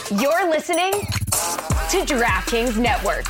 You're listening to DraftKings Network.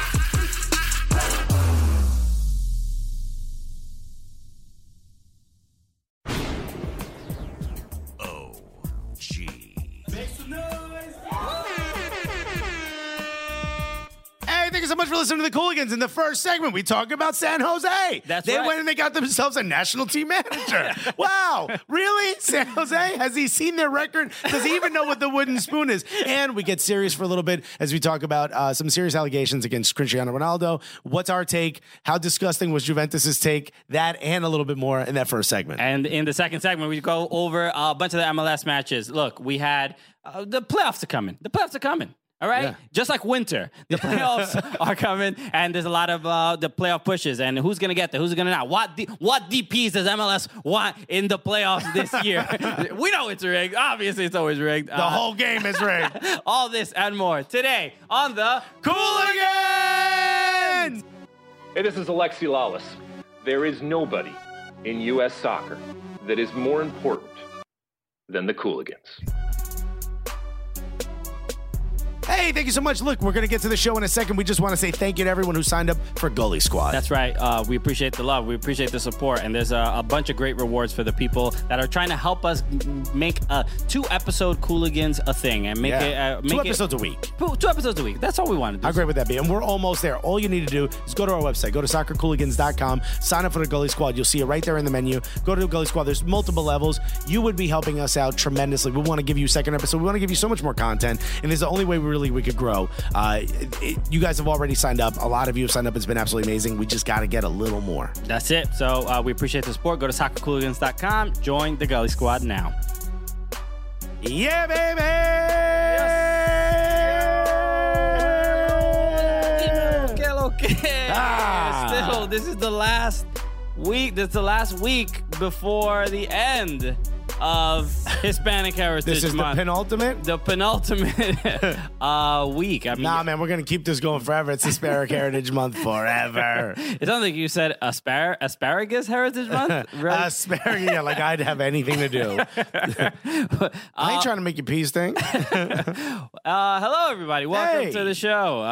Thank you so much for listening to the Cooligans. In the first segment, we talk about San Jose. They went and they got themselves a national team manager. Wow. Really? San Jose? Has he seen their record? Does he even know what the wooden spoon is? And we get serious for a little bit as we talk about some serious allegations against Cristiano Ronaldo. What's our take? How disgusting was Juventus's take? That and a little bit more in that first segment. And in the second segment, we go over a bunch of the MLS matches. Look, we had the playoffs are coming. The playoffs are coming. All right? Yeah. Just like winter, the playoffs are coming, and there's a lot of the playoff pushes, and who's going to get there? Who's going to not? What DPs does MLS want in the playoffs this year? We know it's rigged. Obviously, it's always rigged. The whole game is rigged. All this and more today on the Cooligans! Hey, this is Alexi Lawless. There is nobody in U.S. soccer that is more important than the Cooligans. Hey, thank you so much. Look, we're going to get to the show in a second. We just want to say thank you to everyone who signed up for Gully Squad. That's right. We appreciate the love. We appreciate the support. And there's a bunch of great rewards for the people that are trying to help us make a 2-episode Cooligans a thing. And make it... 2 episodes a week. 2 episodes a week. That's all we want to do. How great would that be? And we're almost there. All you need to do is go to our website. Go to soccercooligans.com. Sign up for the Gully Squad. You'll see it right there in the menu. Go to the Gully Squad. There's multiple levels. You would be helping us out tremendously. We want to give you a second episode. We want to give you so much more content. And it's the only way we could grow. You guys have already signed up. A lot of you have signed up. It's been absolutely amazing. We just got to get a little more. That's it. So we appreciate the support. Go to soccercooligans.com. Join the Gully Squad now. Yeah, baby! Yes! Okay. Still, this is the last week. This is the last week before the end of Hispanic Heritage Month. This is the penultimate? The penultimate week. I mean, nah, man, we're going to keep this going forever. It's Hispanic Heritage Month forever. It sounds like you said Asparagus Heritage Month? Really? Asparagus, yeah, like I'd have anything to do. I ain't trying to make you pee stink. Hello, everybody. Welcome to the show.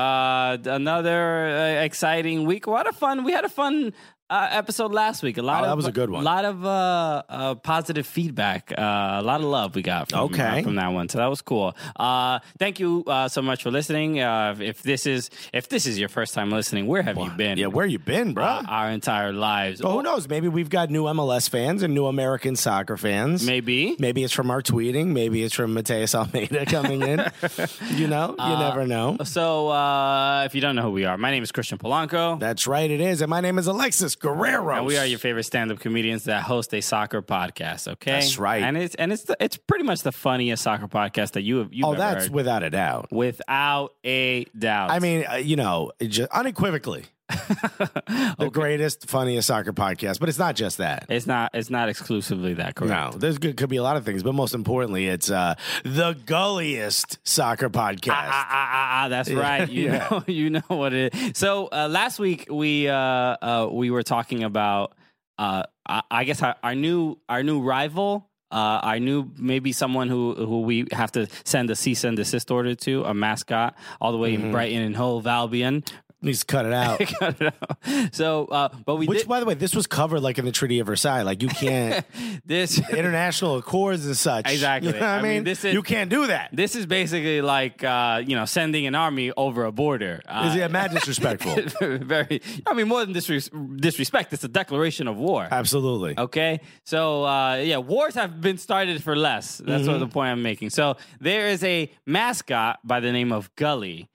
Another exciting week. We had a fun episode last week. That was a good one. A lot of positive feedback. A lot of love we got from that one. So that was cool. Thank you so much for listening. If this is your first time listening, where have you been? Yeah, where you been, bro? Our entire lives. Well, who knows? Maybe we've got new MLS fans and new American soccer fans. Maybe it's from our tweeting. Maybe it's from Mateus Almeida coming in. You never know. So if you don't know who we are, my name is Christian Polanco. That's right, it is. And my name is Alexis Guerrero. And we are your favorite stand-up comedians that host a soccer podcast, okay? That's right. And it's pretty much the funniest soccer podcast that you've ever that's heard. Without a doubt. Without a doubt. I mean, just unequivocally. The greatest, funniest soccer podcast, but it's not just that. It's not exclusively that, correct? No, could be a lot of things, but most importantly, it's the gulliest soccer podcast. That's right. You know what it is. So last week we were talking about I guess our new rival. I knew maybe someone who we have to send a cease and desist order to, a mascot, all the way in Brighton and Hove Albion. Needs to cut it out. So, but by the way, this was covered like in the Treaty of Versailles. Like you can't this international accords and such. Exactly. You know what I mean, you can't do that. This is basically like sending an army over a border. Mad disrespectful. Very. I mean, more than disrespect. It's a declaration of war. Absolutely. Okay. So wars have been started for less. That's what the point I'm making. So there is a mascot by the name of Gully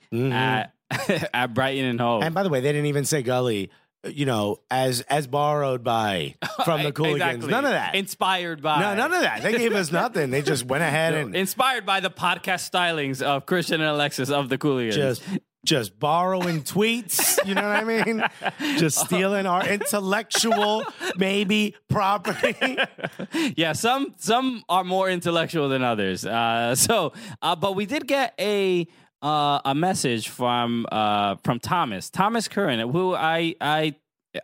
at Brighton and Hove. And by the way, they didn't even say Gully, as borrowed by from the Cooligans. Exactly. None of that. Inspired by. No, none of that. They gave us nothing. They just went ahead and inspired by the podcast stylings of Christian and Alexis of the Cooligans. Just borrowing tweets, you know what I mean? Just stealing our intellectual, maybe, property. Yeah, some are more intellectual than others. But we did get a message from Thomas Curran, who I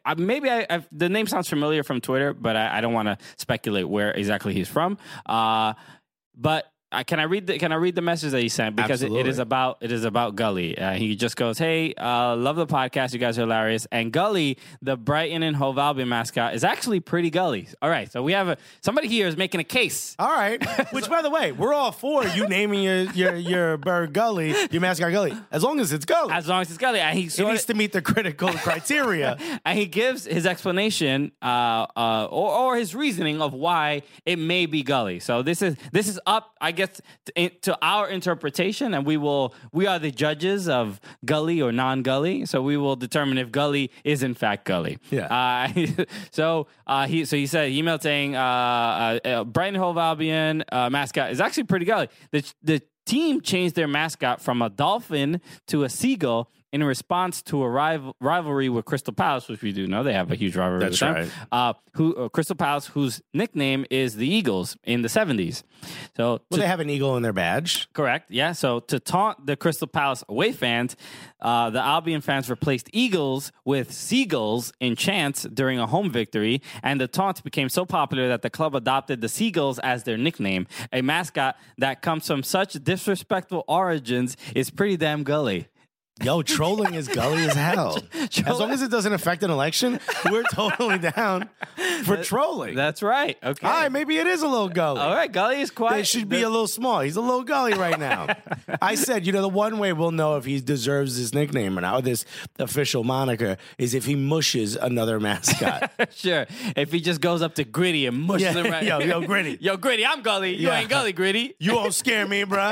the name sounds familiar from Twitter, but I don't want to speculate where exactly he's from. But can I read the message that he sent, because it is about Gully. He just goes, "Hey, love the podcast. You guys are hilarious." And Gully, the Brighton and Hove Albion mascot, is actually pretty Gully. All right, so we have somebody here is making a case. All right, which by the way, we're all for you naming your bird Gully, your mascot Gully, as long as it's Gully. As long as it's Gully, and it needs to meet the critical criteria. And he gives his explanation or his reasoning of why it may be Gully. So this is up, I guess, to our interpretation, and we are the judges of Gully or non-Gully. So we will determine if Gully is in fact Gully. Yeah. So he said, he emailed saying Brighton Hove Albion mascot is actually pretty Gully. The team changed their mascot from a dolphin to a seagull in response to a rivalry with Crystal Palace, which we do know they have a huge rivalry with them. Right. Crystal Palace, whose nickname is the Eagles in the 70s. So they have an eagle in their badge. Correct, yeah. So to taunt the Crystal Palace away fans, the Albion fans replaced eagles with seagulls in chants during a home victory, and the taunt became so popular that the club adopted the Seagulls as their nickname. A mascot that comes from such disrespectful origins is pretty damn Gully. Yo, trolling is Gully as hell. As long as it doesn't affect an election, we're totally down for trolling. That's right. Okay. All right, maybe it is a little Gully. All right, Gully is quiet. It should be a little small. He's a little Gully right now. I said, the one way we'll know if he deserves this nickname or not, or this official moniker, is if he mushes another mascot. Sure. If he just goes up to Gritty and mushes him right. Yo, Gritty. Yo, Gritty, I'm Gully. You ain't Gully, Gritty. You won't scare me, bro.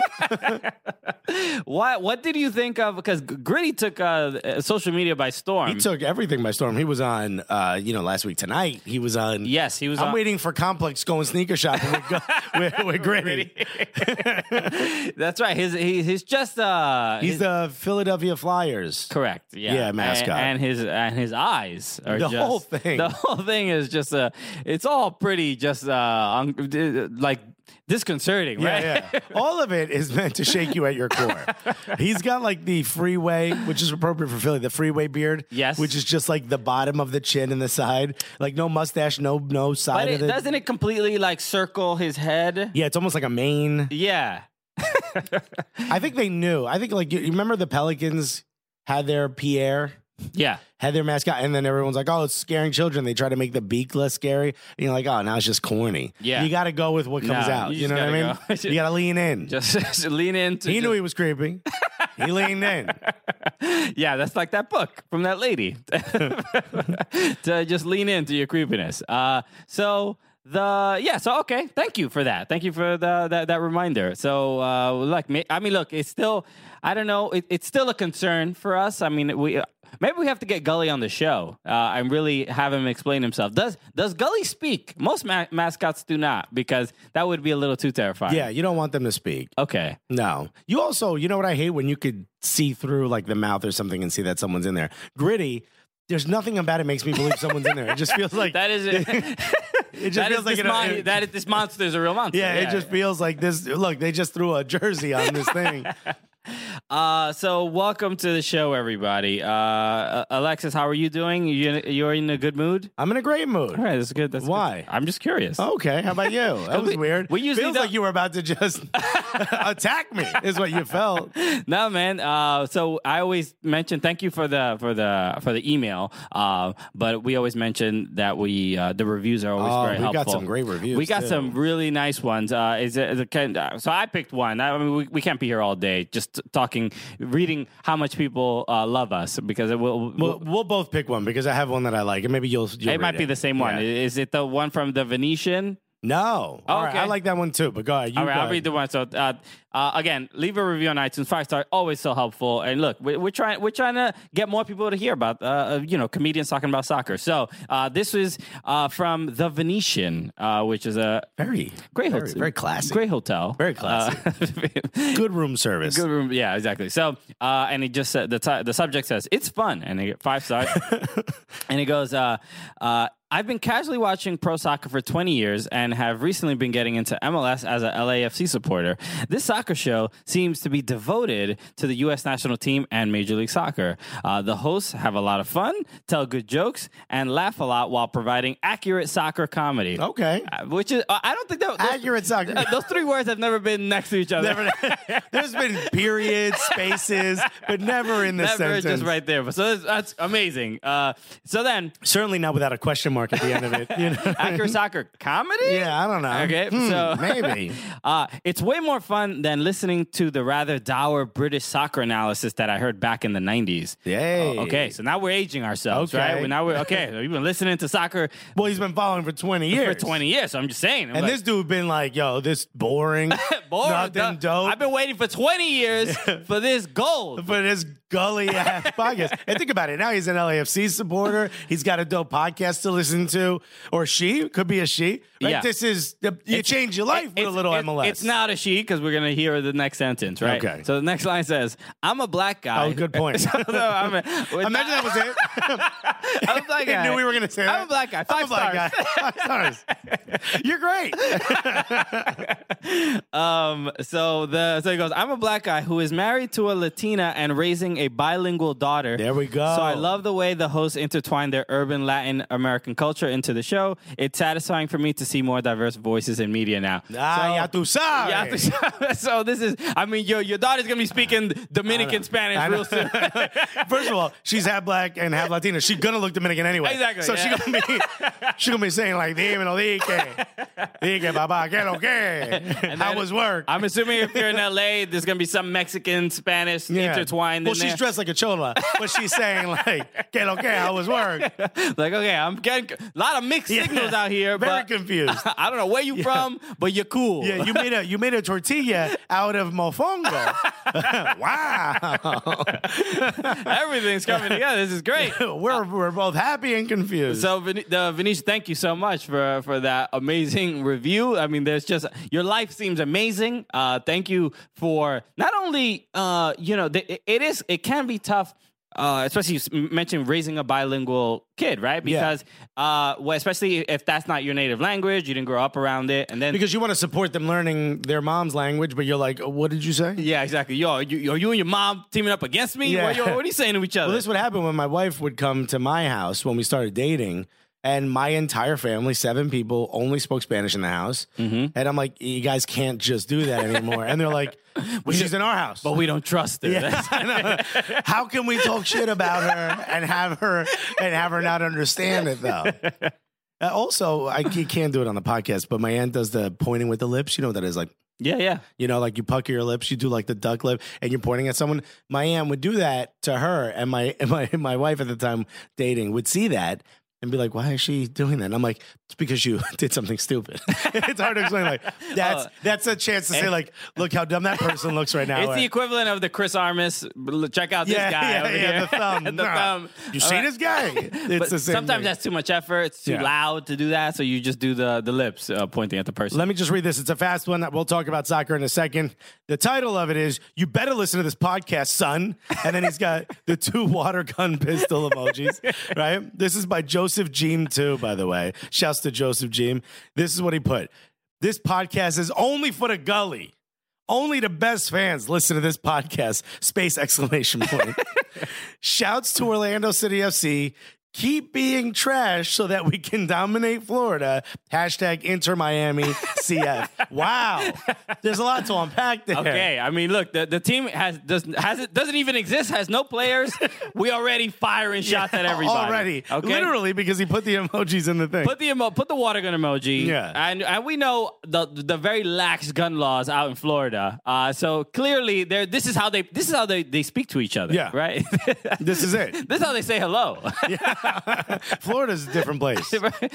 What did you think of? Because Gritty took social media by storm. He took everything by storm. He was on, last week tonight. He was on. Yes, he was. I'm waiting for Complex going sneaker shopping with Gritty. That's right. He's just. He's the Philadelphia Flyers. Correct. Yeah. Yeah, mascot. And his eyes are the just, whole thing. The whole thing is just it's all pretty just like disconcerting, right? Yeah. All of it is meant to shake you at your core. He's got like the freeway, which is appropriate for Philly, the freeway beard. Yes. Which is just like the bottom of the chin and the side. Like no mustache, no side of it. Doesn't it completely like circle his head? Yeah, it's almost like a mane. Yeah. I think they knew. I think like you remember the Pelicans had their Pierre? Yeah. Had their mascot, and then everyone's like, oh, it's scaring children. They try to make the beak less scary. And you're like, oh, now it's just corny. Yeah. You got to go with what comes out. You know what I mean? You got to lean in. Just lean in. He knew he was creepy. He leaned in. Yeah, that's like that book from that lady. To just lean into your creepiness. So okay. Thank you for that. Thank you for that reminder. So look, it's still, I don't know, it's still a concern for us. I mean, maybe we have to get Gully on the show and really have him explain himself. Does Gully speak? Most mascots do not, because that would be a little too terrifying. Yeah, you don't want them to speak. Okay. No. You also, you know what I hate? When you could see through like the mouth or something and see that someone's in there. Gritty, there's nothing about it makes me believe someone's in there. It just feels like that is it. It just feels like this monster is a real monster. Yeah, it just feels like this. Look, they just threw a jersey on this thing. So welcome to the show, everybody. Alexis, how are you doing? You're in a good mood? I'm in a great mood. All right, that's good. Why? Good. I'm just curious. Okay, how about you? That was weird. We usually feels like you were about to just attack me. Is what you felt. No, man. So I always mention thank you for the email. But we always mention that the reviews are always very helpful. We got some great reviews. We got too. some really nice ones. So I picked one. I mean, we can't be here all day just reading how much people love us, because we'll both pick one, because I have one that I like, and maybe you'll it might be the same one. Is it the one from the Venetian? No. Oh, all right. I like that one too, but go ahead. I'll read the one. So again, leave a review on iTunes. 5-star, always so helpful. And look, we're trying to get more people to hear about comedians talking about soccer. So this is from the Venetian, which is a very hotel, very classy, great hotel, very classy, good room service, good room. Yeah, exactly. So and he just said the subject says it's fun, and they get 5 stars, and he goes. I've been casually watching pro soccer for 20 years and have recently been getting into MLS as a LAFC supporter. This soccer soccer show seems to be devoted to the U.S. national team and Major League Soccer. The hosts have a lot of fun, tell good jokes, and laugh a lot while providing accurate soccer comedy. Okay. Which is, I don't think that... Accurate soccer. Those three words have never been next to each other. There's been periods, spaces, but never in this Never sentence. just right there. So that's amazing. So then... Certainly not without a question mark at the end of it. You know? Accurate soccer comedy? Yeah, I don't know. Okay, so... Maybe. It's way more fun than listening to the rather dour British soccer analysis that I heard back in the 90s. Yay. Okay, so now we're aging ourselves, Okay. right? Okay, we've been listening to soccer Well, he's been following for 20 years. for 20 years, so I'm just saying. And this dude been like, yo, this boring, boring, nothing dope. I've been waiting for 20 years for this gold. for this gully ass podcast. And think about it. Now he's an LAFC supporter. He's got a dope podcast to listen to. Or she. Could be a she. Right? Yeah. This is, you change your life with a little MLS. It's not a she because we're going to hear the next sentence, right? Okay. So the next line says, I'm a black guy. Oh, good point. So, Imagine that was it. I'm a black guy. I knew we were going to say that. I'm a black guy. I'm a black Five guy. 5 stars. You're great. So he goes, I'm a black guy who is married to a Latina and raising a bilingual daughter. There we go. So I love the way the hosts intertwine their urban Latin American culture into the show. It's satisfying for me to see more diverse voices in media now. Ya tu sabes. Ya tu sabes. So this is, I mean, your daughter's going to be speaking Dominican Spanish real soon. First of all, she's half black and half Latina. She's gonna look Dominican anyway. Exactly, So yeah. she's gonna be saying like, "Dímelo, dije, papá, que lo que? How was work?" I'm assuming if you're in LA, there's going to be some Mexican Spanish intertwined Well, in she's there. dressed like a chola, but she's saying like, "Que lo que? How was work?" Like, okay, I'm getting a lot of mixed signals out here. Very but confused. I don't know where you from, but you're cool. Yeah, you made a tortilla out of mofongo. Wow. Everything's coming together. This is great. We're both happy and confused. So, Vinish, thank you so much for that amazing review. I mean, there's just your life seems amazing. Thank you for not only it can be tough. Especially you mentioned raising a bilingual kid, right? Because, especially if that's not your native language, you didn't grow up around it, and then because you want to support them learning their mom's language, but you're like, what did you say? yeah, exactly. Yo, are you and your mom teaming up against me? Yeah. What are you saying to each other? Well, this would happen when my wife would come to my house when we started dating. And my entire family, 7 people, only spoke Spanish in the house. Mm-hmm. And I'm like, you guys can't just do that anymore. And they're like, well, she's in our house. but we don't trust her. Yeah, I know. How can we talk shit about her and have her not understand it though? Also, you can't do it on the podcast, but my aunt does the pointing with the lips. You know what that is, like. Yeah. You know, like you pucker your lips, you do like the duck lip, and you're pointing at someone. My aunt would do that to her, and my wife at the time dating would see that and be like, "Why is she doing that?" And I'm like, "It's because you did something stupid." It's hard to explain. Like that's a chance to say, like, "Look how dumb that person looks right now." It's the equivalent of the Chris Armas. Check out this guy over here. The thumb. The thumb. You see this guy? It's But the same sometimes thing. that's too much effort. It's too loud to do that, so you just do the lips pointing at the person. Let me just read this. It's a fast one. We'll talk about soccer in a second. The title of it is, "You better listen to this podcast, son." And then he's got the 2 water gun pistol emojis, right? This is by Joseph Jeem, too, by the way. Shouts to Joseph Jeem. This is what he put. "This podcast is only for the gully. Only the best fans listen to this podcast." Space exclamation point. "Shouts to Orlando City FC. Keep being trash so that we can dominate Florida. Hashtag Inter Miami CF." Wow. There's a lot to unpack there. Okay, I mean, look, the team doesn't even exist, has no players. We already firing shots at everybody. Already. Okay? Literally, because he put the emojis in the thing. Put the water gun emoji. Yeah. And we know the very lax gun laws out in Florida. So clearly this is how they speak to each other. Yeah. Right? This is it. This is how they say hello. Florida's a different place.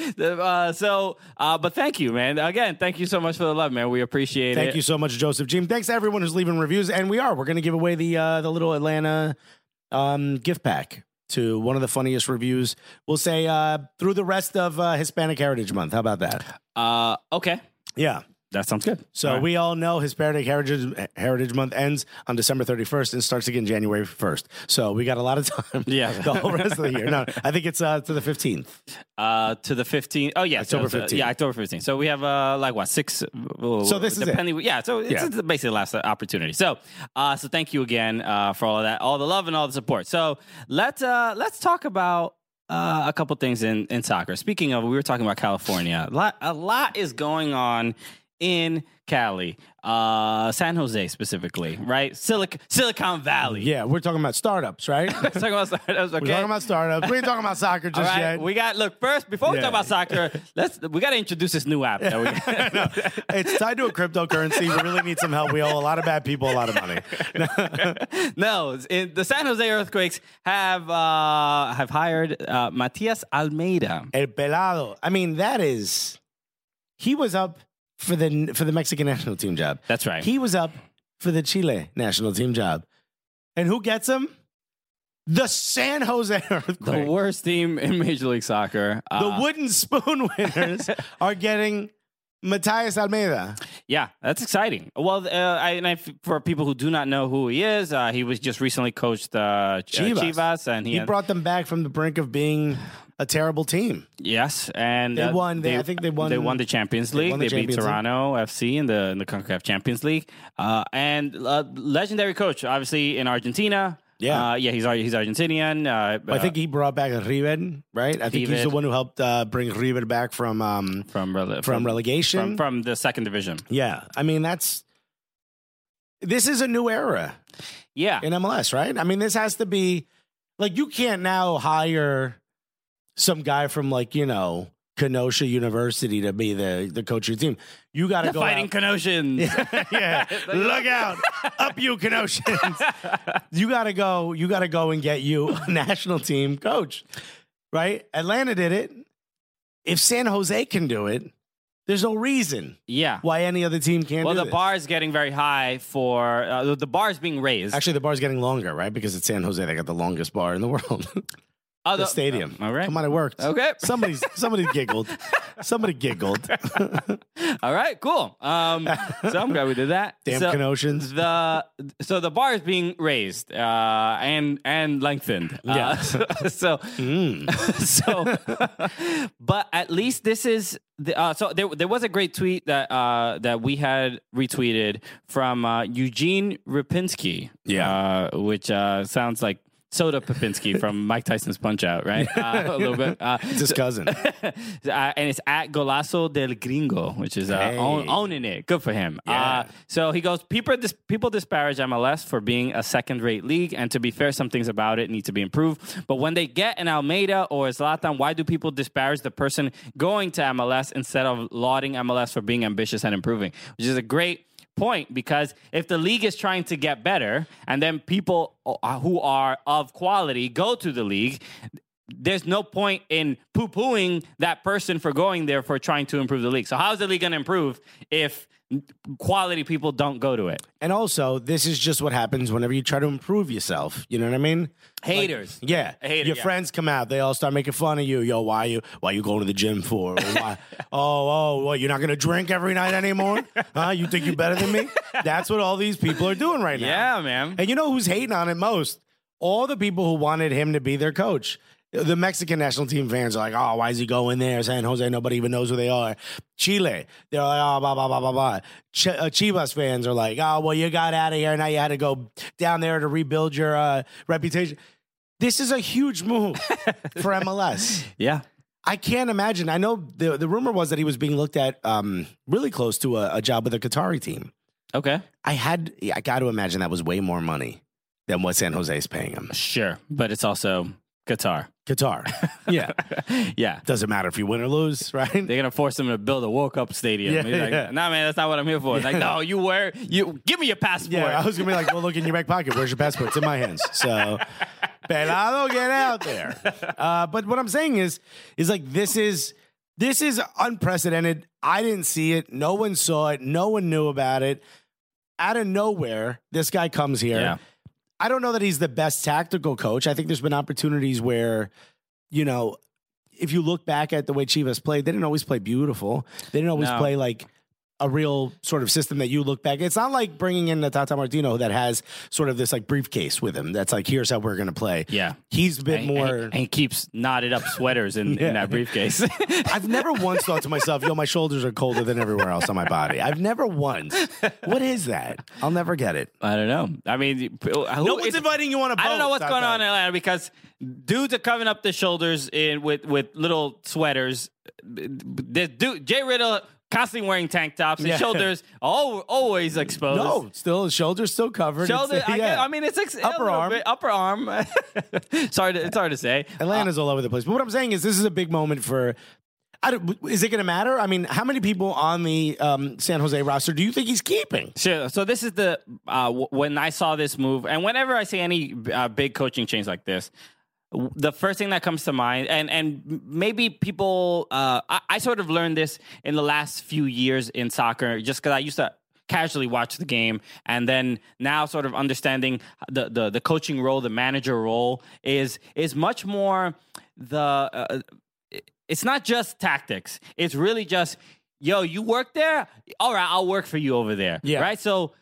But thank you, man. Again, thank you so much for the love, man. We appreciate it. Thank you so much, Joseph Jeem. Thanks to everyone who's leaving reviews. And we're going to give away the little Atlanta gift pack to one of the funniest reviews, we'll say, through the rest of Hispanic Heritage Month. How about that? Okay. Yeah. That sounds good. So we all know Hispanic Heritage Month ends on December 31st and starts again January 1st. So we got a lot of time. Yeah. The whole rest of the year. No, I think it's to the 15th. To the 15th. Oh, yeah. October 15th. Yeah, October 15th. So we have, 6. So this is it. Yeah, so it's basically the last opportunity. So thank you again for all of that, all the love and all the support. So let's talk about a couple things in soccer. Speaking of, we were talking about California. A lot is going on in Cali, San Jose specifically, right? Silicon Valley. Yeah, we're talking about startups, right? We're talking about startups. Okay. We're talking about startups. We ain't talking about soccer just yet. We got first before we talk about soccer. We got to introduce this new app. That we no, it's tied to a cryptocurrency. We really need some help. We owe a lot of bad people a lot of money. No, the San Jose Earthquakes have hired Matias Almeida. El Pelado. I mean, he was up for the Mexican national team job. That's right. He was up for the Chile national team job. And who gets him? The San Jose Earthquakes. The worst team in Major League Soccer. The wooden spoon winners are getting Matias Almeida. Yeah, that's exciting. Well, for people who do not know who he is, he was just recently coached Chivas. And he brought them back from the brink of being a terrible team. Yes, and they won. I think they won. They won the Champions League. They beat Toronto FC in the CONCACAF Champions League. And legendary coach, obviously in Argentina. Yeah, he's Argentinian. I think he brought back River, right? I think he's the one who helped bring River back from relegation, from the second division. Yeah, I mean this is a new era. Yeah, in MLS, right? I mean, this has to be like you can't now hire some guy from Kenosha University to be the coach of your team. You got to go fighting Kenoshans. Yeah. Look out. Up you Kenoshans. You got to go and get you a national team coach. Right? Atlanta did it. If San Jose can do it, there's no reason why any other team can't do it. Well, the bar is getting very high for the bar is being raised. Actually, the bar is getting longer, right? Because it's San Jose. They got the longest bar in the world. The stadium. All right. Come on, it worked. Okay. Somebody giggled. Somebody giggled. All right, cool. So I'm glad we did that. Damn Kenoshans. So the bar is being raised and lengthened. Yeah. But at least this is so there was a great tweet that we had retweeted from Eugene Rapinski. Yeah. Which sounds like Soda Popinski from Mike Tyson's Punch-Out, right? A little bit. It's his cousin. And it's at Golazo del Gringo, which is owning it. Good for him. Yeah. So he goes, people disparage MLS for being a second-rate league, and to be fair, some things about it need to be improved. But when they get an Almeida or a Zlatan, why do people disparage the person going to MLS instead of lauding MLS for being ambitious and improving? Which is a great point, because if the league is trying to get better and then people who are of quality go to the league, there's no point in poo-pooing that person for going there for trying to improve the league. So how is the league going to improve if quality people don't go to it? And also, this is just what happens whenever you try to improve yourself. You know what I mean? Haters. Your friends come out. They all start making fun of you. Yo, why you going to the gym for? Why? What, you're not going to drink every night anymore? Huh? You think you're better than me? That's what all these people are doing right now. Yeah, man. And you know who's hating on it most? All the people who wanted him to be their coach. The Mexican national team fans are like, oh, why is he going there? San Jose, nobody even knows who they are. Chile, they're like, oh, blah, blah, blah, blah, blah. Chivas fans are like, oh, well, you got out of here. Now you had to go down there to rebuild your reputation. This is a huge move for MLS. Yeah. I can't imagine. I know the rumor was that he was being looked at really close to a job with a Qatari team. Okay. I got to imagine that was way more money than what San Jose is paying him. Sure. But it's also Qatar. Yeah. Yeah. Doesn't matter if you win or lose, right? They're going to force him to build a World Cup stadium. Yeah, He's like, nah, man, that's not what I'm here for. It's like, no, give me your passport. Yeah, I was going to be like, well, look in your back pocket. Where's your passport? It's in my hands. So, Pelado, get out there. But what I'm saying is like, this is unprecedented. I didn't see it. No one saw it. No one knew about it. Out of nowhere, this guy comes here. Yeah. I don't know that he's the best tactical coach. I think there's been opportunities where, if you look back at the way Chivas played, they didn't always play beautiful. They didn't always play like a real sort of system that you look back. It's not like bringing in the Tata Martino that has sort of this like briefcase with him. That's like, here's how we're going to play. Yeah. He's a bit more. And he keeps knotted up sweaters in that briefcase. I've never once thought to myself, yo, my shoulders are colder than everywhere else on my body. I've never once. What is that? I'll never get it. I don't know. I mean, no one's inviting you on a boat. I don't know what's going on in Atlanta because dudes are covering up their shoulders with little sweaters. This dude, Jay Riddle, constantly wearing tank tops. His shoulders always exposed. No, still his shoulders still covered. I mean, it's upper arm. Upper arm. It's hard to say. Atlanta's all over the place. But what I'm saying is, this is a big moment for. Is it going to matter? I mean, how many people on the San Jose roster do you think he's keeping? Sure. So this is the when I saw this move, and whenever I see any big coaching change like this, the first thing that comes to mind, and maybe people, I sort of learned this in the last few years in soccer, just because I used to casually watch the game, and then now sort of understanding the coaching role, the manager role is much more it's not just tactics. It's really just, yo, you work there? All right, I'll work for you over there. Yeah. Right? So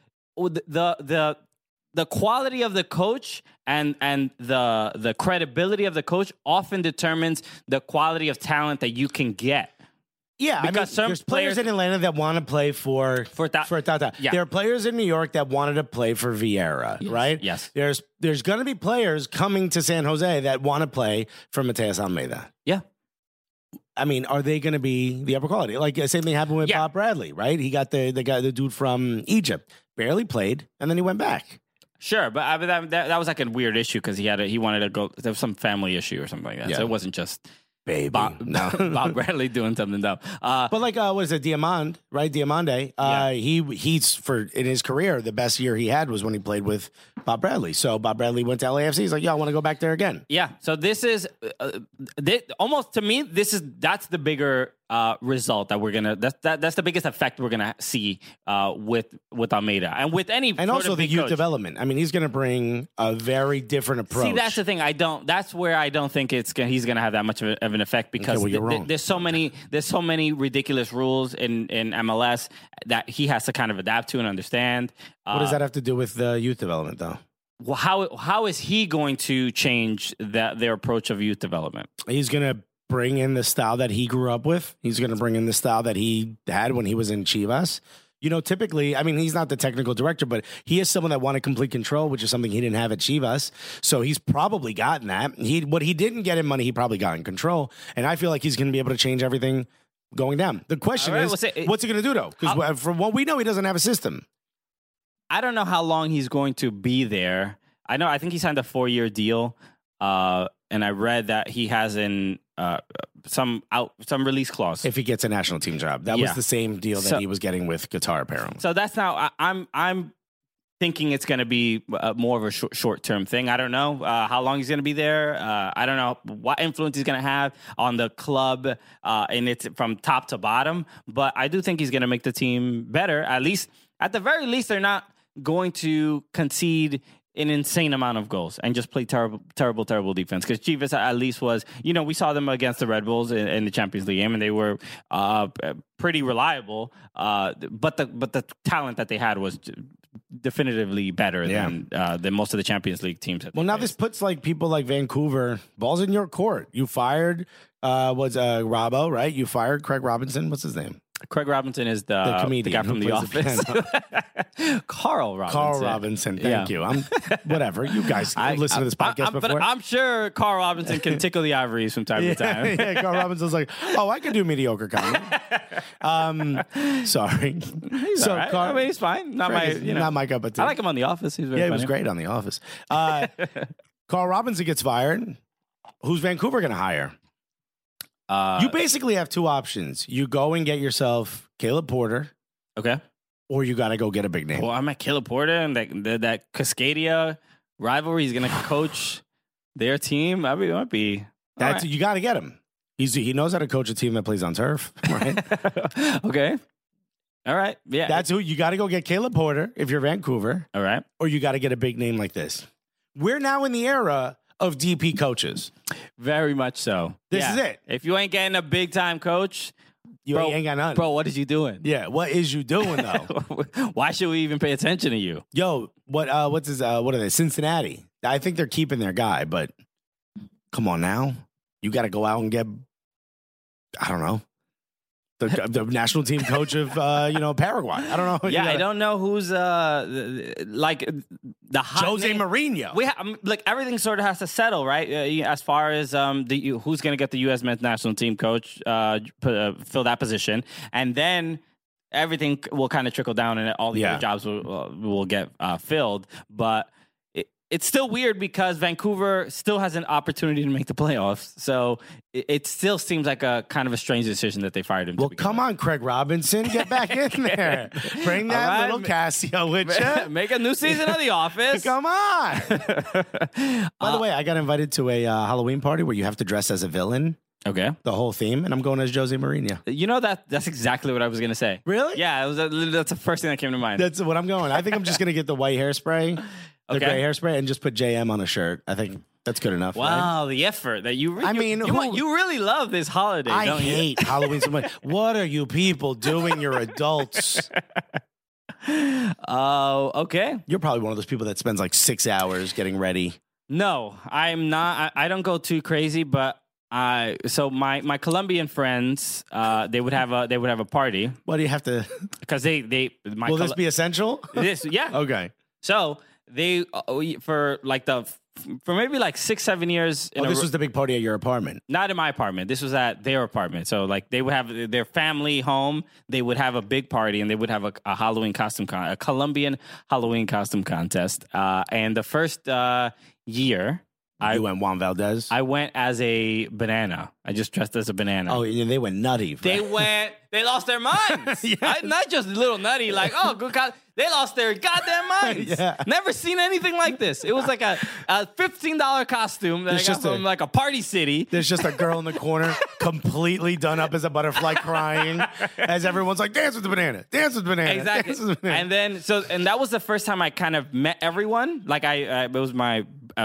the quality of the coach and the credibility of the coach often determines the quality of talent that you can get. Yeah, because there's players in Atlanta that want to play for Tata. Yeah. There are players in New York that wanted to play for Vieira, right? Yes. There's going to be players coming to San Jose that want to play for Mateus Almeida. Yeah. I mean, are they going to be the upper quality? Like, same thing happened with Bob Bradley, right? He got the dude from Egypt, barely played, and then he went back. Sure, but that was like a weird issue because he wanted to go. There was some family issue or something like that. Yeah. So it wasn't just Bob Bradley doing something dumb. But like, what is it, Diamande, right? Diamande. He's in his career, the best year he had was when he played with Bob Bradley. So Bob Bradley went to LAFC. He's like, I want to go back there again. Yeah. So this is almost, to me, that's the bigger result that we're gonna. That's the biggest effect we're gonna see with Almeida and with any and also the youth coach. Development. I mean, he's gonna bring a very different approach. See, that's the thing. That's where I don't think he's gonna have that much of an effect because there's so many ridiculous rules in MLS that he has to kind of adapt to and understand. What does that have to do with the youth development, though? Well, how is he going to change their approach of youth development? He's gonna bring in the style that he grew up with. He's going to bring in the style that he had when he was in Chivas. You know, typically, I mean, he's not the technical director, but he is someone that wanted complete control, which is something he didn't have at Chivas. So he's probably gotten that. What he didn't get in money, he probably got in control. And I feel like he's going to be able to change everything going down. The question is, what's he going to do, though? Because from what we know, he doesn't have a system. I don't know how long he's going to be there. I think he signed a 4-year deal. And I read that he has some release clause if he gets a national team job. That was the same deal that he was getting with Qatar, apparently. So that's now I'm thinking it's going to be more of a short term thing. I don't know how long he's going to be there. I don't know what influence he's going to have on the club, and it's from top to bottom. But I do think he's going to make the team better. At the very least, they're not going to concede an insane amount of goals and just play terrible defense. Because Chivas at least was, we saw them against the Red Bulls in the Champions League game, and they were pretty reliable. But the talent that they had was definitively better than most of the Champions League teams. Well, now this puts like people like Vancouver, balls in your court. You fired Robbo, right? You fired Craig Robinson. What's his name? Craig Robinson is the comedian, the guy from The Office. Carl Robinson. Thank you. I'm whatever. You guys listen to this podcast before. But I'm sure Carl Robinson can tickle the ivories from time to time. Yeah, Carl Robinson's like, I can do mediocre comedy. Sorry. He's all right. He's fine. Not my cup of tea. I like him on The Office. He's very funny. He was great on The Office. Carl Robinson gets fired. Who's Vancouver going to hire? You basically have two options. You go and get yourself Caleb Porter. Okay. Or you got to go get a big name. Well, I'm at Caleb Porter and that Cascadia rivalry. He's going to coach their team. I mean, it might be. Right. You got to get him. He knows how to coach a team that plays on turf, right? Okay. All right. Yeah. That's who you got to go get Caleb Porter if you're Vancouver. All right. Or you got to get a big name like this. We're now in the era of DP coaches. Very much so. This is it. If you ain't getting a big time coach, You ain't got nothing. Bro, what is you doing? Yeah, what is you doing, though? Why should we even pay attention to you? Yo, what are they? Cincinnati. I think they're keeping their guy, but come on now. You got to go out and get, I don't know, the national team coach of, Paraguay. I don't know. Yeah, I don't know who's, like, the hot Jose name. Mourinho. Everything sort of has to settle, right? As far as who's going to get the U.S. men's national team coach, fill that position. And then everything will kind of trickle down and all the other jobs will get filled. But it's still weird because Vancouver still has an opportunity to make the playoffs. So it still seems like a kind of a strange decision that they fired him. Well, come on, Craig Robinson. Get back in there. Bring that little Casio with you. Make a new season of The Office. Come on. By the way, I got invited to a Halloween party where you have to dress as a villain. Okay. The whole theme. And I'm going as Jose Mourinho. You know, that's exactly what I was going to say. Really? Yeah, that's the first thing that came to mind. That's what I'm going. I think I'm just going to get the white hairspray. The gray hairspray and just put JM on a shirt. I think that's good enough. Wow, right? The effort that you. You really love this holiday. Don't you? Hate Halloween so much. What are you people doing? You're adults. Oh, okay. You're probably one of those people that spends like 6 hours getting ready. No, I'm not. I don't go too crazy, but so my Colombian friends, they would have a party. What do you have to? Because Will this be essential? Yeah. Okay. So they for maybe like 6-7 years. This was the big party at your apartment. Not in my apartment. This was at their apartment. So like they would have their family home. They would have a big party and they would have a Halloween costume a Colombian Halloween costume contest. And the first year. You went Juan Valdez? I went as a banana. I just dressed as a banana. Oh, yeah, they went nutty. They lost their minds. Not just a little nutty, like, oh, good God. They lost their goddamn minds. Yeah. Never seen anything like this. It was like a $15 costume that I got from like a Party City. There's just a girl in the corner completely done up as a butterfly crying as everyone's like, dance with the banana, dance with the banana. Exactly. Dance with the banana. And then, and that was the first time I kind of met everyone. Like it was my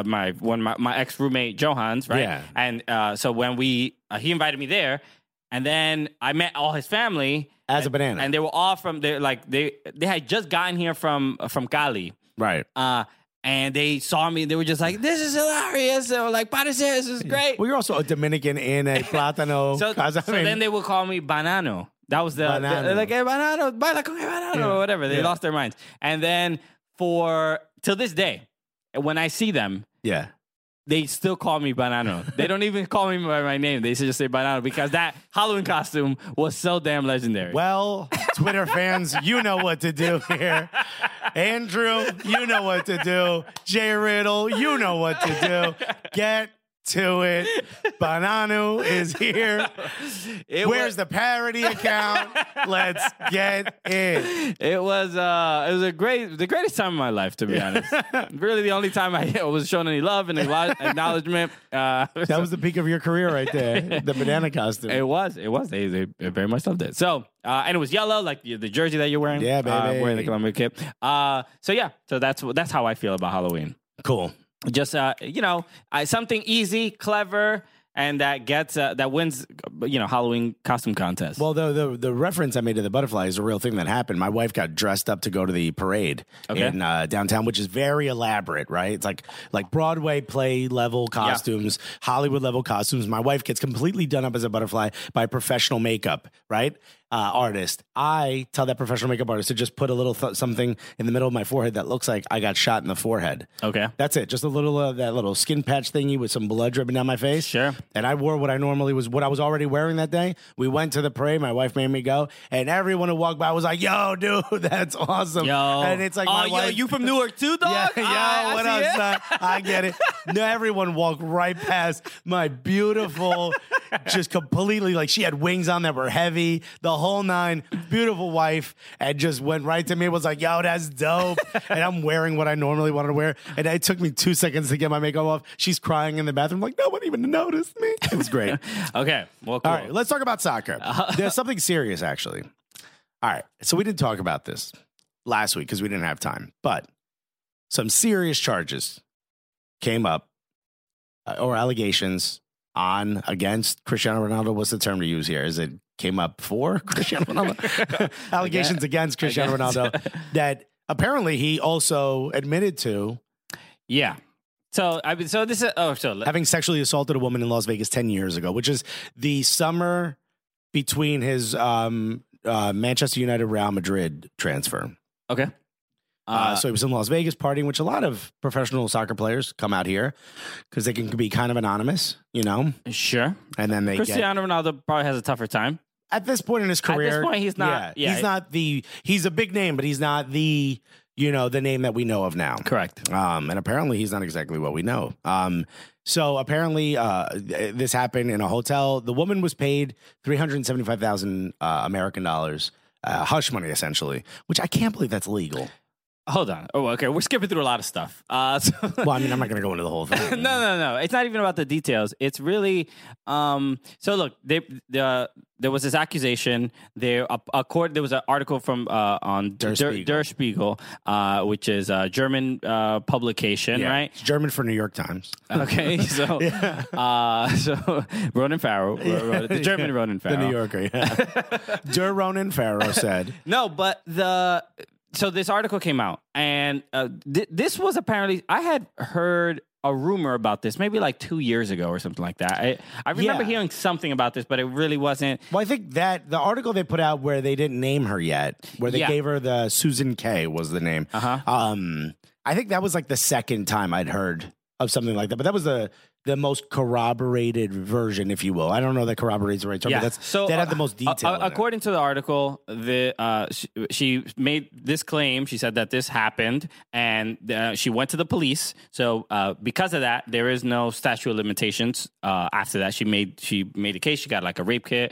ex-roommate, Johans, right? Yeah. And so when he invited me there, and then I met all his family as a banana, and they were all they had just gotten here from Cali, right? And they saw me, and they were just like, "This is hilarious!" They were like, "Parecer, this is great." Well, you're also a Dominican in a plátano. So then they would call me Banano. That was they're like, "Hey, Banano, baila con Banano," or whatever. They lost their minds, and then till this day, when I see them, they still call me Banano. They don't even call me by my name. They just say Banano because that Halloween costume was so damn legendary. Well, Twitter fans, you know what to do here. Andrew, you know what to do. Jay Riddle, you know what to do. Get to it. Banano is here. Where's the parody account? Let's get it. It was the greatest time of my life, to be honest. Really, the only time I was shown any love and acknowledgement. That was the peak of your career, right there. The banana costume. It was. They very much loved it. So, and it was yellow, like the jersey that you're wearing. Yeah, baby. Wearing the Columbia kit. So that's how I feel about Halloween. Cool. Just something easy, clever, and that wins, Halloween costume contest. Well, the reference I made to the butterfly is a real thing that happened. My wife got dressed up to go to the parade in downtown, which is very elaborate, right? It's like Broadway play level costumes, Hollywood level costumes. My wife gets completely done up as a butterfly by professional makeup, right? Artist. I tell that professional makeup artist to just put a little something in the middle of my forehead that looks like I got shot in the forehead. Okay. That's it. Just a little that little skin patch thingy with some blood dripping down my face. Sure. And I wore what I was already wearing that day. We went to the parade. My wife made me go, and everyone who walked by was like, "Yo, dude, that's awesome." Yo. And it's like, my wife, you from Newark too, dog? Yeah, what up, son? I get it. No, everyone walked right past my beautiful, just completely like she had wings on that were heavy, the whole nine. Beautiful wife, and just went right to me and was like, "Yo, that's dope." And I'm wearing what I normally wanted to wear, and it took me 2 seconds to get my makeup off. She's crying in the bathroom like, no one even noticed me. It was great. Okay, well, cool. All right, let's talk about soccer. There's something serious, actually. All right, so we didn't talk about this last week because we didn't have time, but some serious charges came up, or allegations against Cristiano Ronaldo. What's the term to use here? Is it came up for Cristiano Ronaldo. Allegations against Cristiano Ronaldo that apparently he also admitted to. Yeah. So this is having sexually assaulted a woman in Las Vegas 10 years ago, which is the summer between his Manchester United Real Madrid transfer. Okay. So he was in Las Vegas partying, which a lot of professional soccer players come out here because they can be kind of anonymous, you know? Sure. And then Cristiano Ronaldo probably has a tougher time. At this point in his career. At this point, he's not. He's a big name, but he's not the name that we know of now. Correct. And apparently he's not exactly what we know. So apparently this happened in a hotel. The woman was paid $375,000 American dollars, hush money essentially, which I can't believe that's legal. Hold on. Oh, okay. We're skipping through a lot of stuff. Well, I mean, I'm not going to go into the whole thing. No. It's not even about the details. It's really. So look, there was this accusation. There was an article from on Der Spiegel, which is a German publication, right? It's German for New York Times. Okay, so so Ronan Farrow wrote it. The German Ronan Farrow, the New Yorker. Yeah. Der Ronan Farrow said no, but So this article came out, and this was apparently, I had heard a rumor about this maybe like 2 years ago or something like that. I remember hearing something about this, but it really wasn't. Well, I think that the article they put out where they didn't name her yet, where they gave her the Susan K was the name. I think that was like the second time I'd heard of something like that, but that was the most corroborated version, if you will. I don't know that corroborates the right term, but that had the most detail. According to the article, she made this claim. She said that this happened, and she went to the police. So because of that, there is no statute of limitations. After that, she made a case. She got like a rape kit,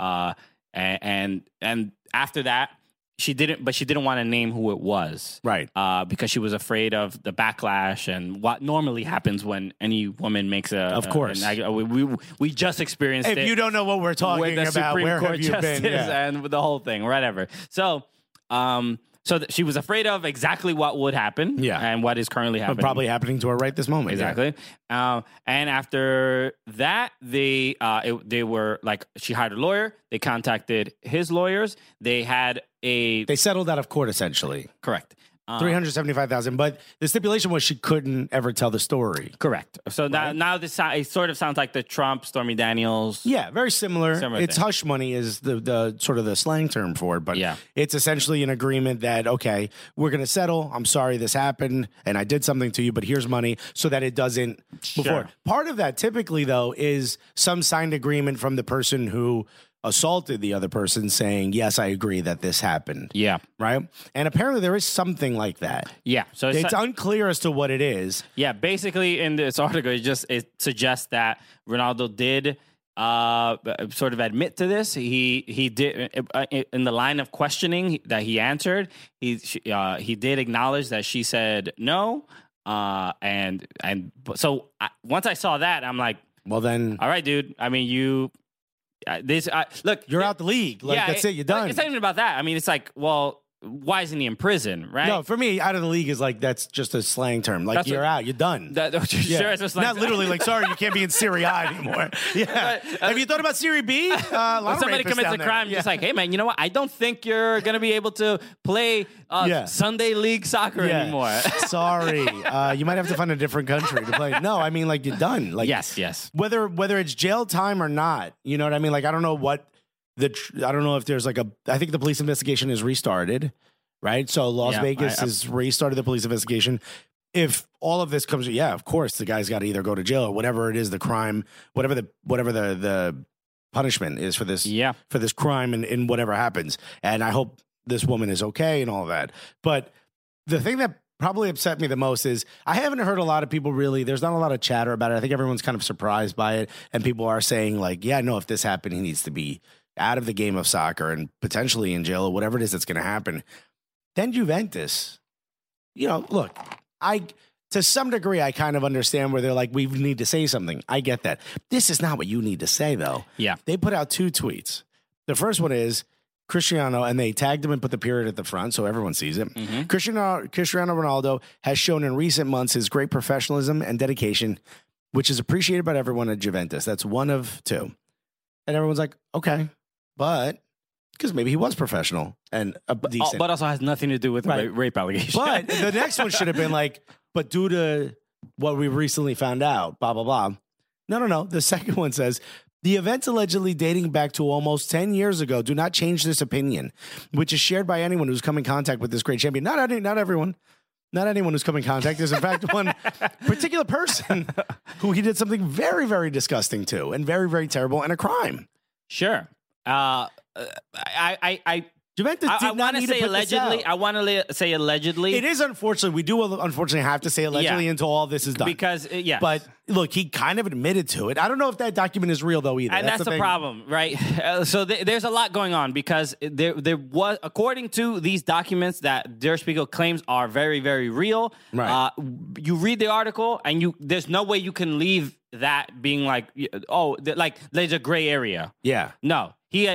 and after that, she didn't want to name who it was, right? Because she was afraid of the backlash and what normally happens when any woman makes Of course, we just experienced it. If you don't know what we're talking about, Supreme where Court have you Justice been? Yeah. And the whole thing, whatever. So, she was afraid of exactly what would happen, and what is currently happening. But probably happening to her right this moment. Exactly. Yeah. And after that, they were like, she hired a lawyer. They contacted his lawyers. They settled out of court essentially. Correct. $375,000, but the stipulation was she couldn't ever tell the story. Correct. So now this it sort of sounds like the Trump Stormy Daniels. Yeah, very similar. It's thing. Hush money is the sort of the slang term for it, but it's essentially an agreement that okay, we're going to settle. I'm sorry this happened, and I did something to you, but here's money so that it doesn't. Before part of that typically though is some signed agreement from the person who assaulted the other person saying, yes, I agree that this happened. Yeah. Right? And apparently there is something like that. Yeah. So it's unclear as to what it is. Yeah. Basically in this article, it suggests that Ronaldo did sort of admit to this. He did in the line of questioning that he answered, he did acknowledge that she said no. And so once I saw that, I'm like, well then, all right, dude. I mean, look, you're out the league. Like that's it. You're done. It's not even about that. I mean, it's like, well, why isn't he in prison, right? No, for me, out of the league is like that's just a slang term. Like you're out, you're done. Sure, it's a slang not literally like sorry, you can't be in Serie A anymore. Yeah, have you thought about Serie B? Somebody commits a crime, just like, hey man, you know what? I don't think you're gonna be able to play Sunday league soccer anymore. Sorry, you might have to find a different country to play. No, I mean like you're done. Like yes. Whether it's jail time or not, you know what I mean? Like I don't know what. I don't know if there's like I think the police investigation is restarted, right? So Las Vegas has restarted the police investigation. If all of this comes, of course, the guy's got to either go to jail or whatever it is, the crime, whatever the punishment is for this, for this crime and whatever happens. And I hope this woman is okay and all that. But the thing that probably upset me the most is I haven't heard a lot of people there's not a lot of chatter about it. I think everyone's kind of surprised by it. And people are saying like, yeah, no, if this happened, he needs to be out of the game of soccer and potentially in jail or whatever it is that's going to happen. Then Juventus, look, to some degree, I kind of understand where they're like, we need to say something. I get that. This is not what you need to say, though. Yeah. They put out 2 tweets. The first one is Cristiano, and they tagged him and put the period at the front so everyone sees it. Mm-hmm. Cristiano Ronaldo has shown in recent months his great professionalism and dedication, which is appreciated by everyone at Juventus. That's one of 2. And everyone's like, okay. but because maybe he was professional and decent. But also has nothing to do with rape allegations. But the next one should have been like, but due to what we recently found out, blah, blah, blah. No. The second one says, the events allegedly dating back to almost 10 years ago do not change this opinion, which is shared by anyone who's come in contact with this great champion. Not everyone. Not anyone who's come in contact. There's, in fact, one particular person who he did something very, very disgusting to and very, very terrible and a crime. Sure. Juventus did not need to put allegedly. this out. I want to say allegedly. It is unfortunate. We do unfortunately have to say allegedly until all this is done. Because, yes. But look, he kind of admitted to it. I don't know if that document is real, though, either. And that's the problem, right? So there's a lot going on because there was, according to these documents that Der Spiegel claims are very, very real. Right. You read the article and there's no way you can leave that being like, like there's a gray area. Yeah. No.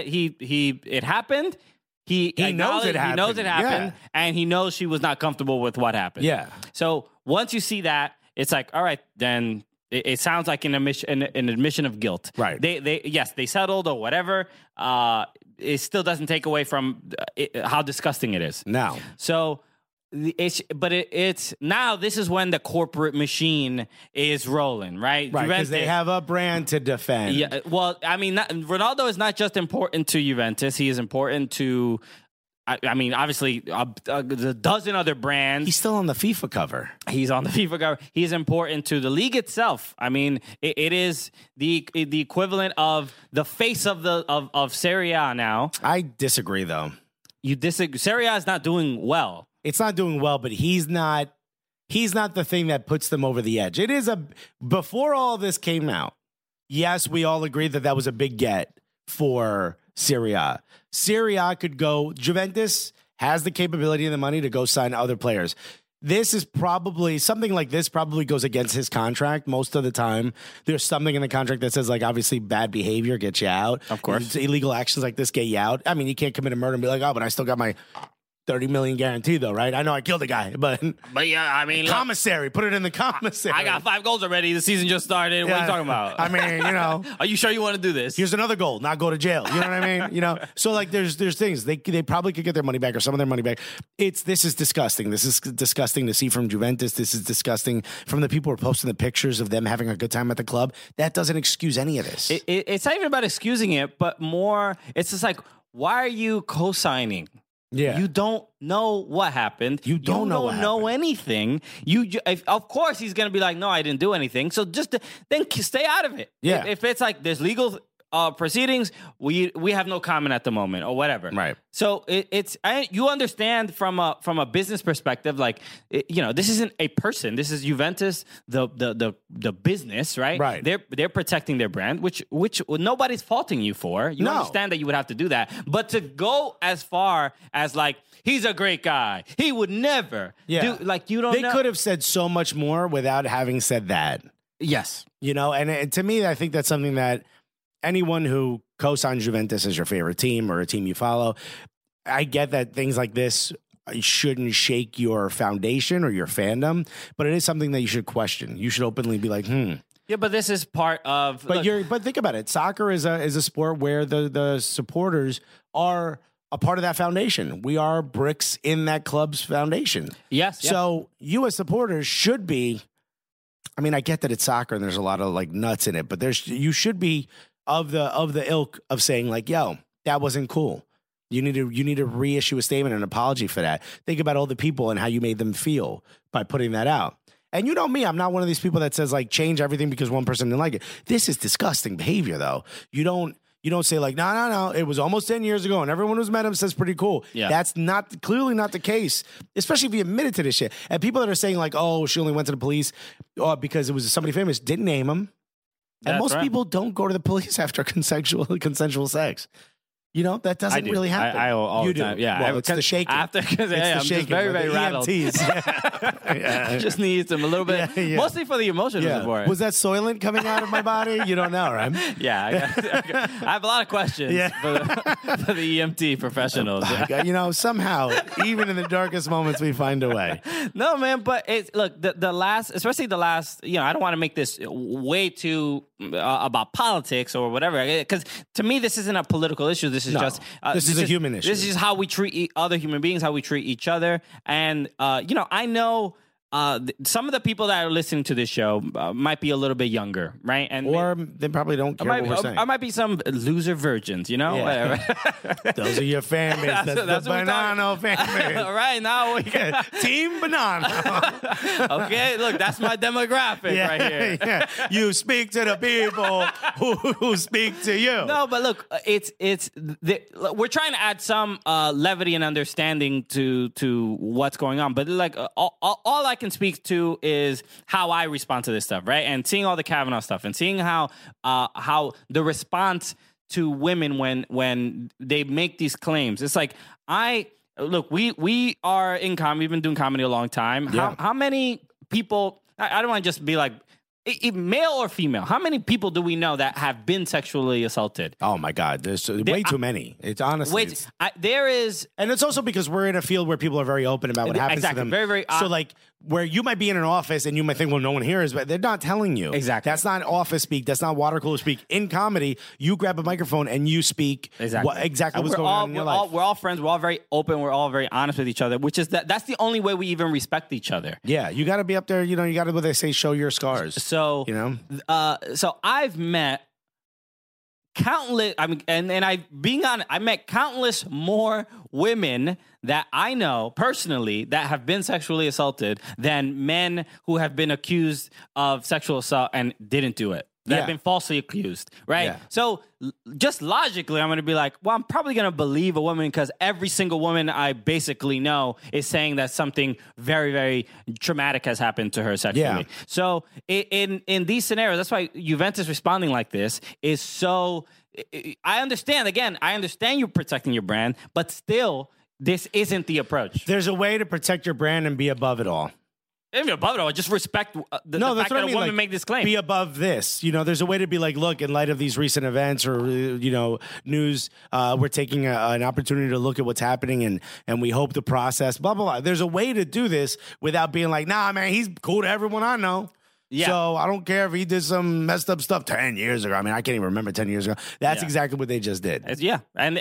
It happened. He knows it happened. He knows it happened, and he knows she was not comfortable with what happened. Yeah. So once you see that, it's like, all right, then it sounds like an admission of guilt. Right. They settled or whatever. It still doesn't take away from how disgusting it is. No. So. It's now this is when the corporate machine is rolling, right? Right, because they have a brand to defend. Yeah, well, I mean, Ronaldo is not just important to Juventus; he is important to, I mean, obviously, a dozen other brands. He's still on the FIFA cover. He's on the FIFA cover. He's important to the league itself. I mean, it is the equivalent of the face of Serie A now. I disagree, though. You disagree? Serie A is not doing well. It's not doing well, but he's not the thing that puts them over the edge. It is before all this came out. Yes, we all agreed that was a big get for Serie A. Serie A could go. Juventus has the capability and the money to go sign other players. This is probably something like this probably goes against his contract most of the time. There's something in the contract that says, like, obviously bad behavior gets you out. Of course. Illegal actions like this get you out. I mean, you can't commit a murder and be like, oh, but I still got my 30 million guarantee, though, right? I know I killed a guy, but yeah, I mean, commissary, put it in the commissary. I got 5 goals already. The season just started. What are you talking about? I mean, Are you sure you want to do this? Here's another goal, not go to jail. You know what I mean? So like there's things they probably could get their money back or some of their money back. This is disgusting. This is disgusting to see from Juventus. This is disgusting from the people who are posting the pictures of them having a good time at the club. That doesn't excuse any of this. It's not even about excusing it, but more, it's just like, why are you co-signing? Yeah. You don't know what happened. You don't know anything. Of course, he's going to be like, no, I didn't do anything. So just then stay out of it. Yeah. If it's like there's legal proceedings, we have no comment at the moment or whatever. Right. So you understand from a business perspective, like, this isn't a person. This is Juventus, the business, right? Right. They're protecting their brand, which nobody's faulting you for. You understand that you would have to do that, but to go as far as like, he's a great guy, he would never do, like, you don't. They could have said so much more without having said that. Yes. And to me, I think that's something that anyone who co-signs Juventus as your favorite team or a team you follow, I get that things like this shouldn't shake your foundation or your fandom, but it is something that you should question. You should openly be like, Yeah, but this is part of. But think about it. Soccer is a sport where the supporters are a part of that foundation. We are bricks in that club's foundation. Yes. So you as supporters should be. I mean, I get that it's soccer and there's a lot of like nuts in it, but you should be of the ilk of saying like, yo, that wasn't cool. You need to reissue a statement and an apology for that. Think about all the people and how you made them feel by putting that out. And you know me, I'm not one of these people that says like change everything because one person didn't like it. This is disgusting behavior though. You don't say like, no, it was almost 10 years ago and everyone who's met him says pretty cool. Yeah. That's clearly not the case, especially if you admitted to this shit. And people that are saying like, oh, she only went to the police because it was somebody famous, didn't name him. And most people don't go to the police after consensual sex. That doesn't really happen. I all you the time. do. Yeah. Well, it's the shaking. I'm just very, very rattled. Yeah. Just need some a little bit, mostly for the emotional support. Was that Soylent coming out of my body? You don't know, right? Yeah. I have a lot of questions for the EMT professionals. Somehow, even in the darkest moments, we find a way. No, man, but the last, especially the last, I don't want to make this way too about politics or whatever, because to me, this isn't a political issue. This This is No. just This is a human issue. This is how we treat other human beings, how we treat each other. And I know some of the people that are listening to this show might be a little bit younger, right? And Or they probably don't care what we're saying. I might be some loser virgins, Yeah. whatever. Those are your fan base. That's the what we're Banana fan base. All right, now we can. Team Banana. Okay, look, that's my demographic right here. Yeah. You speak to the people who speak to you. No, but look, we're trying to add some levity and understanding to what's going on. But like all I can speak to is how I respond to this stuff, right? And seeing all the Kavanaugh stuff and seeing how the response to women when they make these claims. It's like we are in comedy. We've been doing comedy a long time. Yeah. How many people? I don't want to just be like, male or female, how many people do we know that have been sexually assaulted? Oh my God, there's way too many. It's honestly, there is, and it's also because we're in a field where people are very open about what happens to them. Very, very. So like, where you might be in an office and you might think, well, no one hears, but they're not telling you. Exactly. That's not office speak. That's not water cooler speak. In comedy, you grab a microphone and you speak exactly what's going on in your life. We're all friends. We're all very open. We're all very honest with each other, which is that's the only way we even respect each other. Yeah, you got to be up there. You got to, what they say, show your scars. So, so I've met countless, I met countless more women that I know personally that have been sexually assaulted than men who have been accused of sexual assault and didn't do it. That have been falsely accused, right? Yeah. So just logically, I'm going to be like, well, I'm probably going to believe a woman because every single woman I basically know is saying that something very, very traumatic has happened to her sexually. Yeah. So in these scenarios, that's why Juventus responding like this is so... I understand you're protecting your brand, but still, this isn't the approach. There's a way to protect your brand and be above it all. Even above it all, just respect the fact that a woman make this claim. Be above this. There's a way to be like, look, in light of these recent events or, news, we're taking an opportunity to look at what's happening and we hope to process, blah, blah, blah. There's a way to do this without being like, nah, man, he's cool to everyone I know. Yeah. So I don't care if he did some messed up stuff 10 years ago. I mean, I can't even remember 10 years ago. That's exactly what they just did. Yeah. And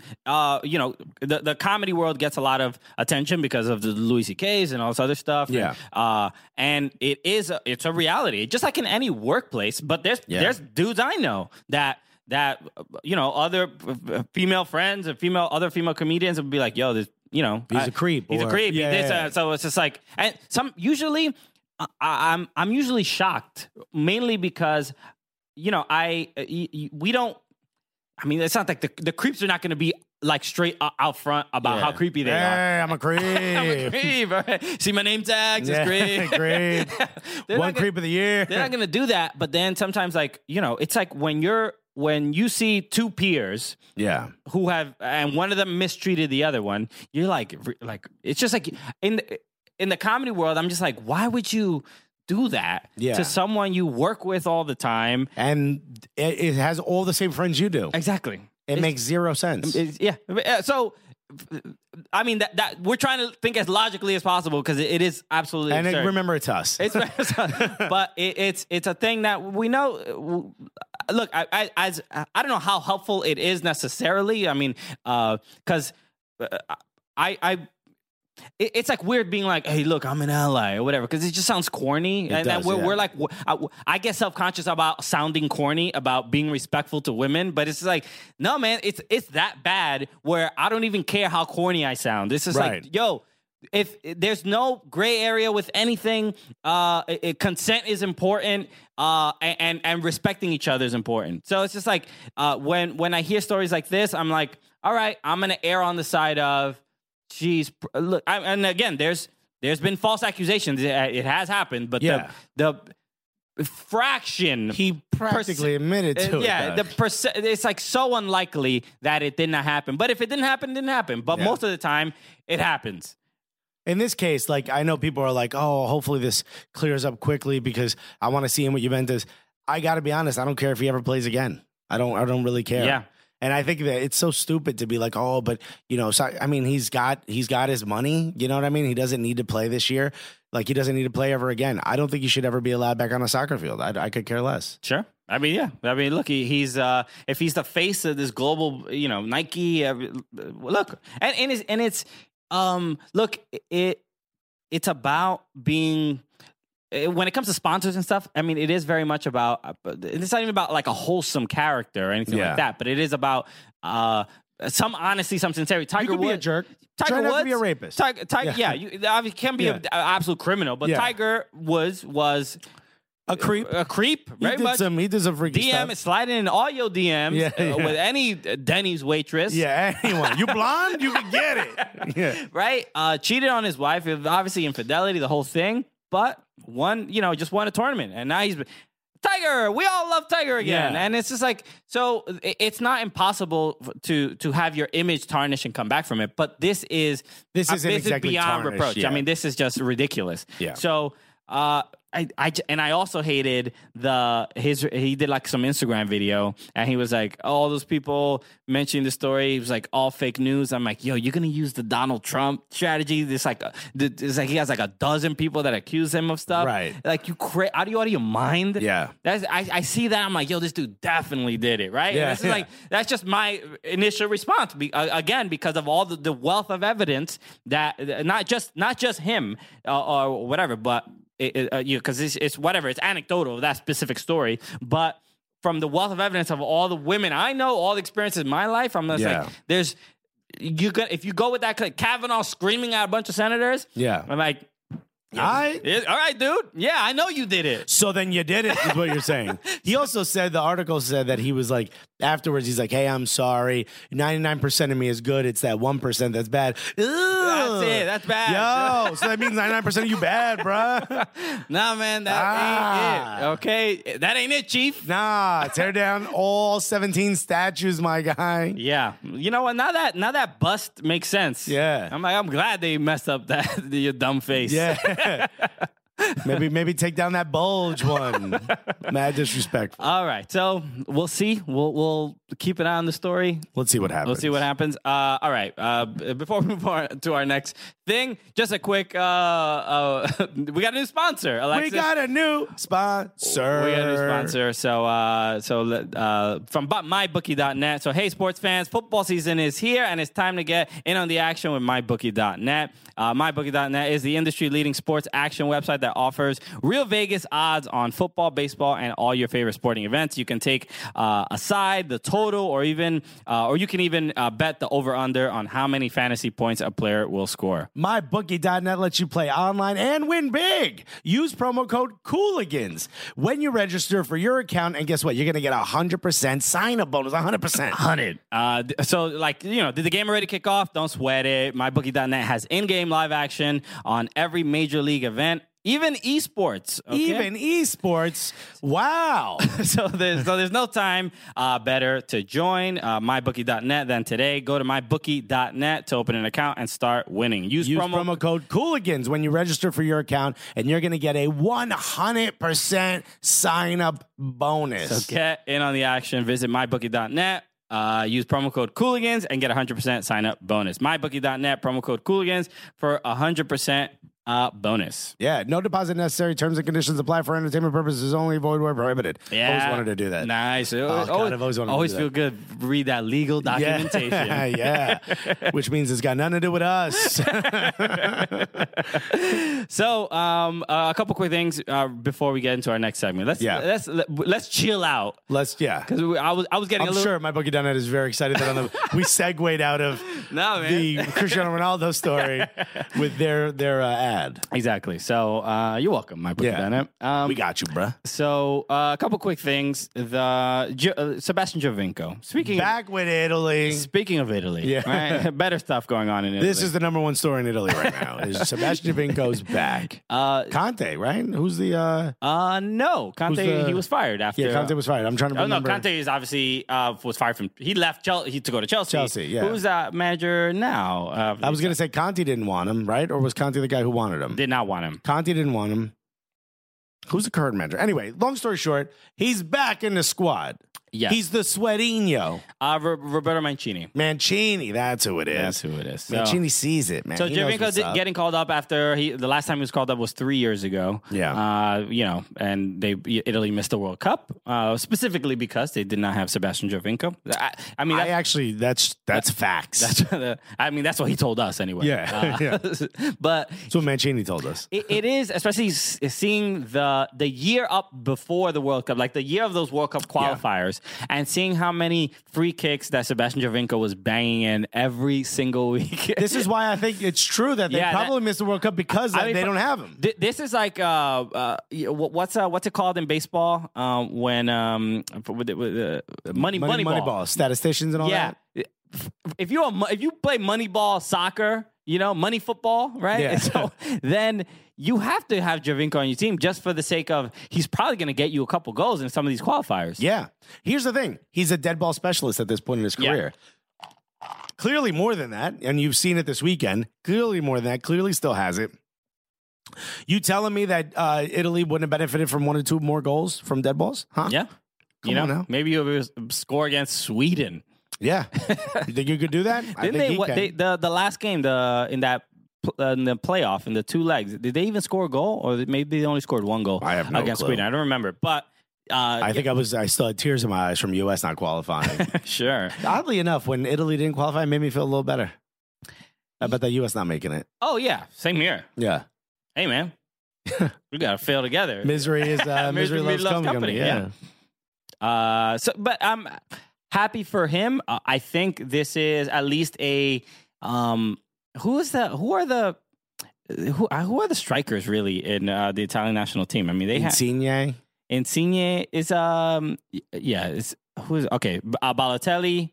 the comedy world gets a lot of attention because of the Louis C.K.'s and all this other stuff. Yeah. And it's a reality, just like in any workplace. But there's dudes I know that other female friends and other female comedians would be like, yo, this, he's a creep. He's a creep. Yeah. So it's just like, and usually I'm usually shocked, mainly because we don't. I mean, it's not like the creeps are not going to be like straight out front about how creepy they are. Hey, I'm a creep. I'm a creep. Right? See my name tags. It's great. Great. One creep of the year. They're not going to do that. But then sometimes, it's like when you see two peers, who have, and one of them mistreated the other one, you're like it's just like in the comedy world, I'm just like, why would you do that to someone you work with all the time? And it has all the same friends you do. Exactly. It makes zero sense. So, I mean, that we're trying to think as logically as possible because it is absolutely absurd. And remember, it's us. But it's a thing that we know. Look, I don't know how helpful it is necessarily. I mean, because it's like weird being like, hey, look, I'm an ally or whatever, because it just sounds corny. We're like, I get self-conscious about sounding corny, about being respectful to women, but it's like, no, man, it's that bad where I don't even care how corny I sound. It's just like, yo, if there's no gray area with anything, consent is important, and respecting each other is important. So it's just like, when I hear stories like this, I'm like, all right, I'm going to err on the side of, look, and again, there's been false accusations. It has happened, but the fraction he practically admitted to it. Yeah, it's like so unlikely that it did not happen. But if it didn't happen, it didn't happen. But most of the time, it happens. In this case, like, I know people are like, oh, hopefully this clears up quickly because I want to see him with Juventus. I got to be honest, I don't care if he ever plays again. I don't really care. Yeah. And I think that it's so stupid to be like, oh, but, I mean, he's got his money. You know what I mean? He doesn't need to play this year. Like, he doesn't need to play ever again. I don't think he should ever be allowed back on a soccer field. I could care less. Sure. I mean, yeah. I mean, look, he's if he's the face of this global, Nike. Look, and it's look, it's about being. When it comes to sponsors and stuff, I mean, it is very much about. It's not even about like a wholesome character or anything like that, but it is about some honesty, some sincerity. Tiger you could Woods, be a jerk. Tiger Try not Woods, to be a rapist. You can't be an absolute criminal, but Tiger was a creep. A creep. Very much. He did some freaky DM stuff. Sliding in all your DMs with any Denny's waitress. Yeah, anyone. You blonde, you can get it. Yeah. Right? Cheated on his wife. Obviously infidelity, the whole thing. But just won a tournament. And now he's Tiger. We all love Tiger again. Yeah. And it's just like, so it's not impossible to have your image tarnished and come back from it. But this is exactly beyond tarnished, reproach. yeah. I mean, this is just ridiculous. Yeah. So I also hated he did like some Instagram video and he was like, all those people mentioning the story, it was like all fake news. I'm like, yo, you're gonna use the Donald Trump strategy? It's like he has like a dozen people that accuse him of stuff. Right. Like out of your mind. Yeah. I see that. I'm like, yo, this dude definitely did it. Right. Yeah. And this is like, that's just my initial response. Again, because of all the wealth of evidence that not just him or whatever, but because it's whatever, it's anecdotal, that specific story, but from the wealth of evidence of all the women I know, all the experiences in my life, I'm just like, if you go with that, like Kavanaugh screaming at a bunch of senators, I'm like, all right, dude. Yeah, I know you did it. So then you did it, is what you're saying. He also said, the article said that he was like, afterwards, he's like, hey, I'm sorry. 99% of me is good. It's that 1% that's bad. Ugh. That's it. That's bad. Yo, so that means 99% of you bad, bruh. Nah, man, that ain't it. Okay? That ain't it, Chief. Nah, tear down all 17 statues, my guy. Yeah. You know what? Now that bust makes sense. Yeah. I'm glad they messed up your dumb face. Yeah. maybe take down that bulge one. Mad disrespectful. All right, so we'll see. We'll keep an eye on the story. Let's see what happens. We'll see what happens. All right. Before we move on to our next thing, just a quick. We got a new sponsor. Alexis. We got a new sponsor. So from mybookie.net. So hey, sports fans, football season is here, and it's time to get in on the action with mybookie.net. MyBookie.net is the industry-leading sports action website that offers real Vegas odds on football, baseball, and all your favorite sporting events. You can take a side, the total, or you can even bet the over/under on how many fantasy points a player will score. MyBookie.net lets you play online and win big. Use promo code Cooligans when you register for your account, and guess what? You're going to get 100% sign-up bonus. 100%. 100. So, did the game already kick off? Don't sweat it. MyBookie.net has in-game live action on every major league event, even esports. Okay? Even esports. Wow. so there's no time better to join mybookie.net than today. Go to mybookie.net to open an account and start winning. Use promo code Cooligans when you register for your account, and you're going to get a 100% sign-up bonus. So get in on the action. Visit mybookie.net. Use promo code Cooligans and get 100% sign-up bonus. MyBookie.net, promo code Cooligans for 100% bonus. Yeah, no deposit necessary. Terms and conditions apply for entertainment purposes only. Void where prohibited. Yeah. Always wanted to do that. Nice. I've always wanted to do that. Feel good. Read that legal documentation. Yeah. Which means it's got nothing to do with us. So, a couple quick things before we get into our next segment. Let's chill out. Because I was getting I'm sure MyBookie.net is very excited that we segued out of the Cristiano Ronaldo story with their ad. Exactly. So you're welcome, MyBookie.net. We got you, bruh. So a couple quick things. Sebastian Giovinco. Back with Italy. Speaking of Italy, right? Better stuff going on in Italy. This is the number one story in Italy right now. Is Sebastian Giovinco's back? Conte, right? Who's the? No, Conte. He was fired after. Yeah, Conte was fired. I'm trying to remember. No, Conte is obviously was fired from. He left Chelsea to go to Chelsea. Chelsea, yeah. Who's that manager now? I was going to say Conte didn't want him, right? Or was Conte the guy who wanted him? Did not want him. Conte didn't want him. Who's the current manager? Anyway, long story short, he's back in the squad. Yes. He's the Sweatinho. Roberto Mancini, that's who it is. That's who it is. So, Mancini sees it, man. So He knows what's Giovinco up. getting called up after the last time he was called up was 3 years ago. Yeah. And Italy missed the World Cup specifically because they did not have Sebastian Giovinco. I mean, that's facts. That's what he told us anyway. Yeah. But That's what Mancini told us. it is, especially seeing the year up before the World Cup, like the year of those World Cup qualifiers, and seeing how many free kicks that Sebastian Giovinco was banging in every single week. This is why I think it's true that they probably missed the World Cup because they don't have him. This is like what's it called in baseball when Moneyball, statisticians and all that. If you play Moneyball soccer, money football, right? Yeah. And so then you have to have Giovinco on your team just for the sake of he's probably going to get you a couple goals in some of these qualifiers. Yeah. Here's the thing. He's a dead ball specialist at this point in his career. Clearly more than that, and you've seen it this weekend. Clearly more than that. Clearly still has it. You telling me that Italy wouldn't have benefited from 1 or 2 more goals from dead balls? Huh? Yeah. Come on now. Maybe you score against Sweden. Yeah. You think you could do that? The last game in the playoff, in the 2 legs, did they even score a goal? Or maybe they only scored 1 goal I have no against clue. Sweden. I don't remember. But I think I still had tears in my eyes from U.S. not qualifying. Sure. Oddly enough, when Italy didn't qualify, it made me feel a little better. I bet the U.S. not making it. Oh, yeah. Same here. Yeah. Hey, man. We got to fail together. Misery is misery loves company. Yeah. But I'm happy for him. I think this is at least a who are the strikers really in the Italian national team? I mean, they Insigne. Insigne is Balotelli.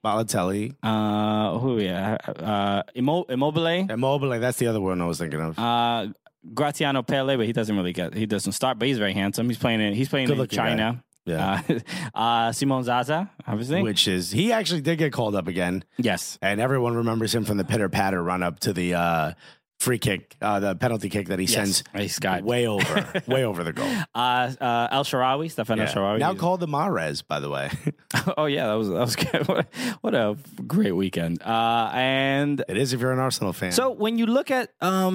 Immobile. That's the other one I was thinking of. Graziano Pelle, but he doesn't start, but he's very handsome. He's playing in China. Guy. Yeah. Simon Zaza, obviously. He actually did get called up again. Yes. And everyone remembers him from the pitter-patter run up to the free kick, the penalty kick that he sends way over the goal. El Shaarawy, Stefan El Shaarawy. Now called the Mahrez, by the way. Oh, yeah, that was good. What a great weekend. And it is if you're an Arsenal fan. So when you look at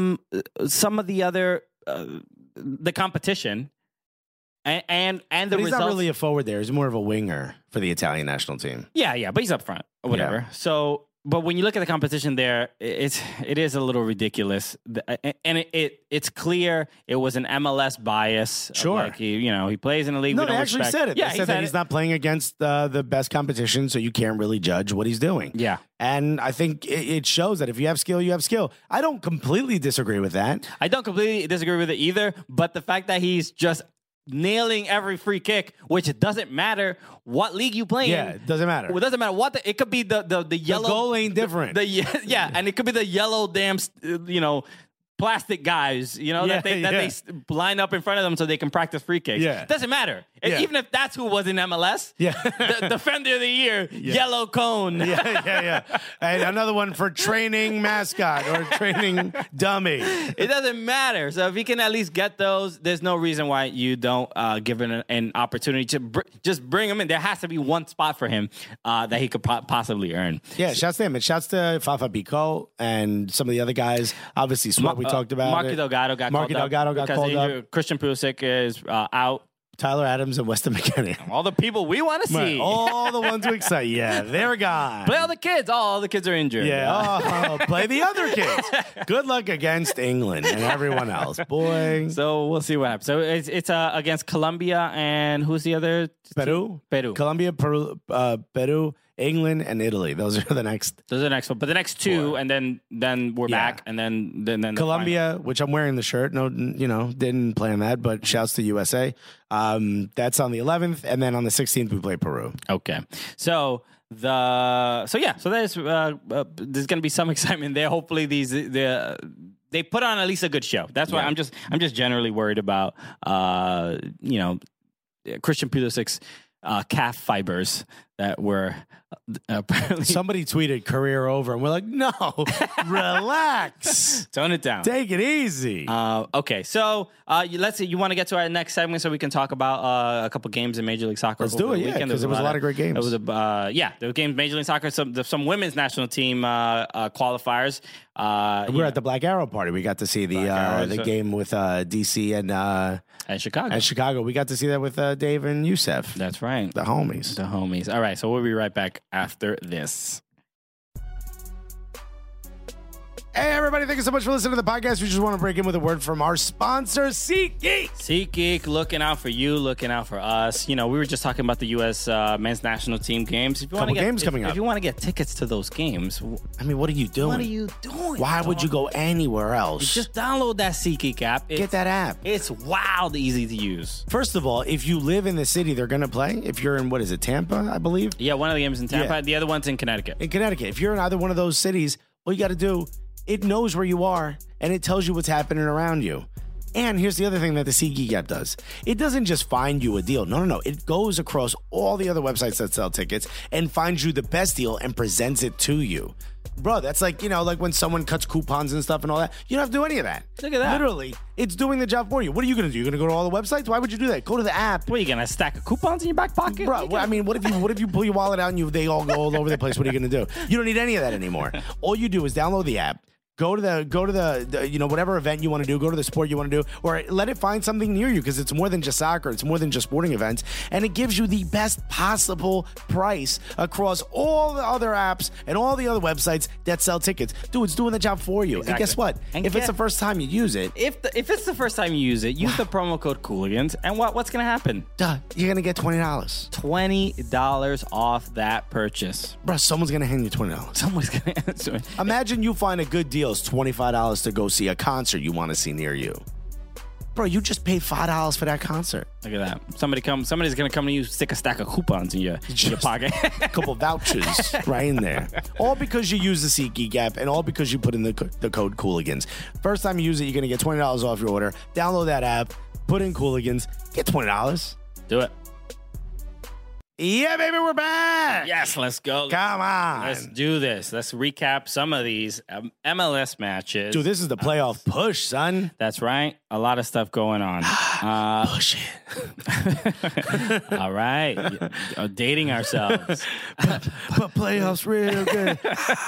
some of the other, the competition, and the but he's results. Not really a forward there. He's more of a winger for the Italian national team. Yeah, but he's up front or whatever. Yeah. So, but when you look at the competition there, it is a little ridiculous, and it's clear it was an MLS bias. Sure, like he plays in the league. No, they actually said it. Yeah, they said that he's not playing against the best competition, so you can't really judge what he's doing. Yeah, and I think it shows that if you have skill, you have skill. I don't completely disagree with that. I don't completely disagree with it either. But the fact that he's just nailing every free kick, which it doesn't matter what league you play in. Yeah, it doesn't matter. It doesn't matter it could be the yellow. The goal ain't different. And it could be the yellow damn plastic guys, that they line up in front of them so they can practice free kicks. Yeah. It doesn't matter. Yeah. Even if that's who was in MLS, the Defender of the Year, yellow cone. Yeah. And another one for training mascot or training dummy. It doesn't matter. So if he can at least get those, there's no reason why you don't give him an opportunity to just bring him in. There has to be one spot for him that he could possibly earn. Yeah, shouts to him. And shouts to Fafa Picault and some of the other guys. Obviously, Sweat, we talked about Marky Delgado got called up. Christian Pulisic is out. Tyler Adams and Weston McKennie. All the people we want to see. All the ones who excite. Yeah, they're gone. Play all the kids. All the kids are injured. Yeah. Play the other kids. Good luck against England and everyone else. Boy. So we'll see what happens. So it's against Colombia and who's the other? Peru. Colombia, Peru, England, and Italy. Those are the next. But the next 2, and then we're back, and then Colombia, which I'm wearing the shirt. No, didn't plan that, but shouts to USA. That's on the 11th, and then on the 16th we play Peru. Okay, so there's going to be some excitement there. Hopefully they put on at least a good show. That's why I'm just generally worried about Christian Pulisic's calf fibers that were apparently. Somebody tweeted career over, and we're like, no, relax. Tone it down. Take it easy. Okay, so let's see. You want to get to our next segment so we can talk about a couple games in Major League Soccer. Let's do it, yeah, because there was a lot of great games. It was there were games Major League Soccer, some women's national team qualifiers. We were at the Black Arrow party. We got to see the game with DC and Chicago. And Chicago. We got to see that with Dave and Youssef. That's right. The homies. All right, so we'll be right back after this. Hey, everybody. Thank you so much for listening to the podcast. We just want to break in with a word from our sponsor, SeatGeek. SeatGeek, looking out for you, looking out for us. You know, we were just talking about the U.S. Men's national team games. If you want to get games coming up. If you want to get tickets to those games, I mean, what are you doing? What are you doing? Why would you go anywhere else? Just download that SeatGeek app. Get that app. It's wild easy to use. First of all, if you live in the city, they're going to play. If you're in, Tampa, I believe? Yeah, one of the games in Tampa. Yeah. The other one's in Connecticut. In Connecticut. If you're in either one of those cities, all you got to do, it knows where you are, and it tells you what's happening around you. And here's the other thing that the SeatGeek app does. It doesn't just find you a deal. No. It goes across all the other websites that sell tickets and finds you the best deal and presents it to you. Bro, that's like, like when someone cuts coupons and stuff and all that. You don't have to do any of that. Look at that. Literally, it's doing the job for you. What are you going to do? You're going to go to all the websites? Why would you do that? Go to the app. What, are you going to stack of coupons in your back pocket? Bro, I mean, what if you pull your wallet out and they all go all over the place? What are you going to do? You don't need any of that anymore. All you do is download the app. Go to the whatever event you want to do, go to the sport you want to do, or let it find something near you, because it's more than just soccer. It's more than just sporting events. And it gives you the best possible price across all the other apps and all the other websites that sell tickets. Dude, it's doing the job for you. Exactly. And guess what? If it's the first time you use it. If it's the first time you use it, use the promo code Cooligans. And what's going to happen? Duh, you're going to get $20. $20 off that purchase. Bro, someone's going to hand you $20. Someone's going to answer it. Imagine you find a good deal. It's $25 to go see a concert you want to see near you. Bro, you just paid $5 for that concert. Look at that. Somebody's going to come to you, stick a stack of coupons in your pocket. A couple vouchers right in there. All because you use the SeatGeek app, and all because you put in the code Cooligans. First time you use it, you're going to get $20 off your order. Download that app, put in Cooligans, get $20. Do it. Yeah, baby, we're back. Yes, let's go. Come on. Let's do this. Let's recap some of these MLS matches. Dude, this is the playoff push, son. That's right. A lot of stuff going on. Push it. All right. Dating ourselves. But playoffs real good.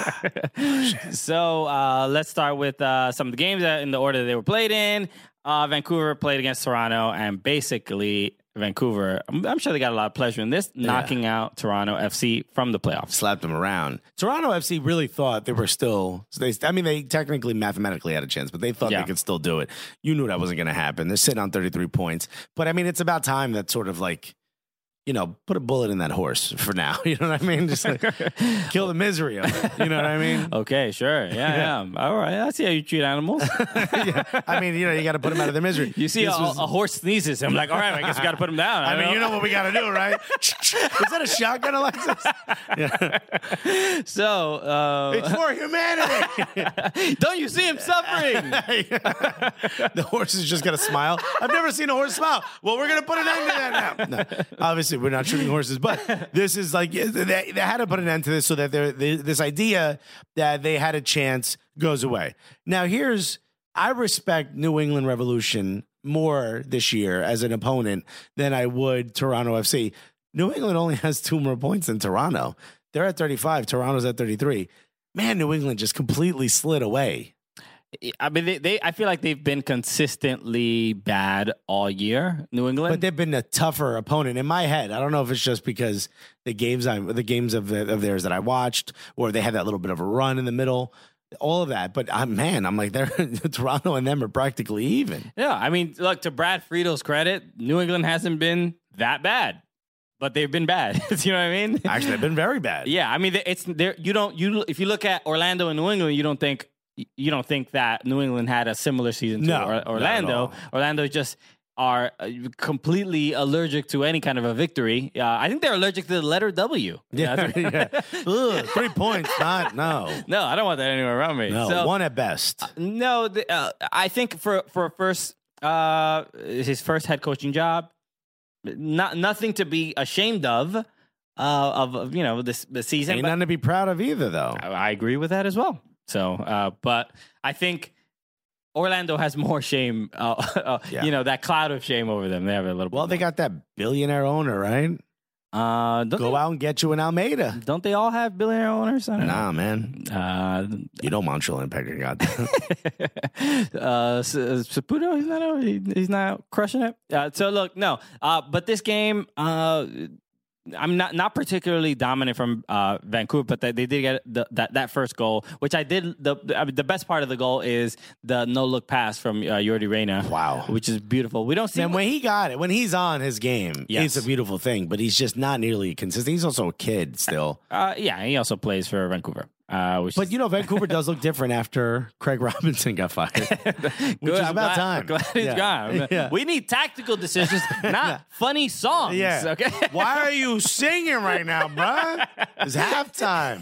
So let's start with some of the games in the order that they were played in. Vancouver played against Toronto, and basically Vancouver, I'm sure they got a lot of pleasure in this, knocking out Toronto FC from the playoffs. Slapped them around. Toronto FC really thought they were still, they technically mathematically had a chance, but they thought they could still do it. You knew that wasn't going to happen. They're sitting on 33 points. But I mean, it's about time that sort of like, put a bullet in that horse for now. You know what I mean? Just like kill the misery of it. You know what I mean? Okay, sure. Yeah. All right. I see how you treat animals. Yeah. I mean, you got to put them out of their misery. You see a horse sneezes. I'm like, all right, I guess we got to put him down. I mean, you know what we got to do, right? Is that a shotgun, Alexis? Yeah. So. It's for humanity. Don't you see him suffering? The horse is just going to smile. I've never seen a horse smile. Well, we're going to put an end to that now. No, obviously, we're not shooting horses, but this is like, they had to put an end to this so that this idea that they had a chance goes away. Now, I respect New England Revolution more this year as an opponent than I would Toronto FC. New England only has 2 more points than Toronto. They're at 35. Toronto's at 33. Man, New England just completely slid away. I mean, I feel like they've been consistently bad all year, New England. But they've been a tougher opponent in my head. I don't know if it's just because the games of theirs that I watched, or they had that little bit of a run in the middle, all of that. But I'm like, Toronto and them are practically even. Yeah, I mean, look, to Brad Friedel's credit, New England hasn't been that bad. But they've been bad. You know what I mean? Actually, they've been very bad. Yeah, I mean, it's there. If you look at Orlando and New England, you don't think that New England had a similar season to Orlando. Orlando just are completely allergic to any kind of a victory. I think they're allergic to the letter W. Yeah. Ugh, 3 points. No, I don't want that anywhere around me. No, so, 1 at best. I think for his first head coaching job, nothing to be ashamed of this season. Ain't nothing to be proud of either, though. I agree with that as well. So, but I think Orlando has more shame, that cloud of shame over them. They have a little bit. Well, they got that billionaire owner, right? Go out and get you an Almeida. Don't they all have billionaire owners? Nah, man. Montreal Impact got that. Saputo, he's not crushing it. So look, no. But this game, I'm not particularly dominant from Vancouver, but they did get that first goal, which I did. The best part of the goal is the no look pass from Jordi Reyna. Wow, which is beautiful. We don't see when he got it. When he's on his game, it's a beautiful thing. But he's just not nearly consistent. He's also a kid still. He also plays for Vancouver. Vancouver does look different after Craig Robinson got fired. Which is about time. I'm glad he's gone. Yeah. We need tactical decisions, not funny songs. Yeah. Okay. Why are you singing right now, bruh? It's halftime.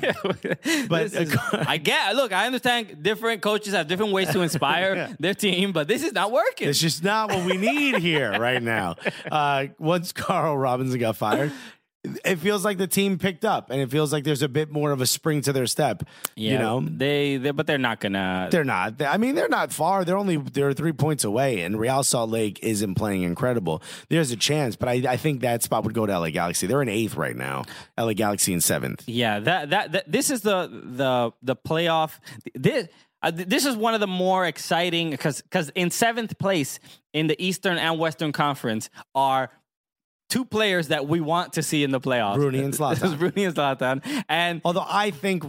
But I understand different coaches have different ways to inspire their team, but this is not working. It's just not what we need here right now. Once Carl Robinson got fired, it feels like the team picked up, and it feels like there's a bit more of a spring to their step. Yeah, but they're not gonna. They're not. I mean, they're not far. They're 3 points away, and Real Salt Lake isn't playing incredible. There's a chance, but I think that spot would go to LA Galaxy. They're in 8th right now. LA Galaxy in 7th. Yeah, this is the playoff. This is one of the more exciting because in 7th place in the Eastern and Western Conference are two players that we want to see in the playoffs. Rooney and Zlatan. And although I think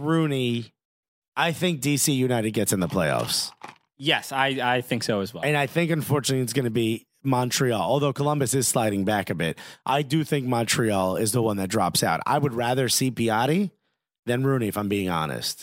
DC United gets in the playoffs. Yes, I think so as well. And I think, unfortunately, it's going to be Montreal. Although Columbus is sliding back a bit, I do think Montreal is the one that drops out. I would rather see Piatti than Rooney, if I'm being honest.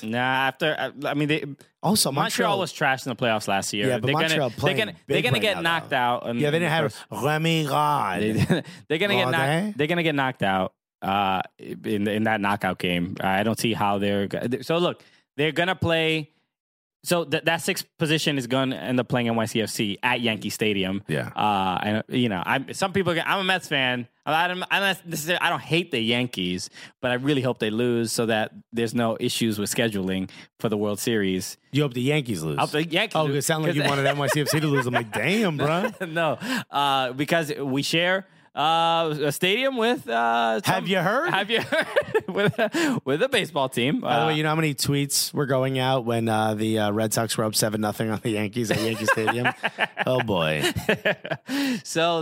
Montreal was trashed in the playoffs last year. Yeah, but Montreal they're gonna get knocked out. They didn't have Remy Rod. They're gonna get knocked out in that knockout game. I don't see how they're. So look, they're gonna play. So that 6th position is going to end up playing NYCFC at Yankee Stadium. Yeah. I'm a Mets fan. I don't hate the Yankees, but I really hope they lose so that there's no issues with scheduling for the World Series. You hope the Yankees lose? I hope the Yankees lose. It sounded like you wanted NYCFC to lose. I'm like, damn, bro. No, because we share a stadium with. Have you heard? with a baseball team? By the way, you know how many tweets were going out when the Red Sox were up 7-0 on the Yankees at Yankee Stadium? Oh boy! So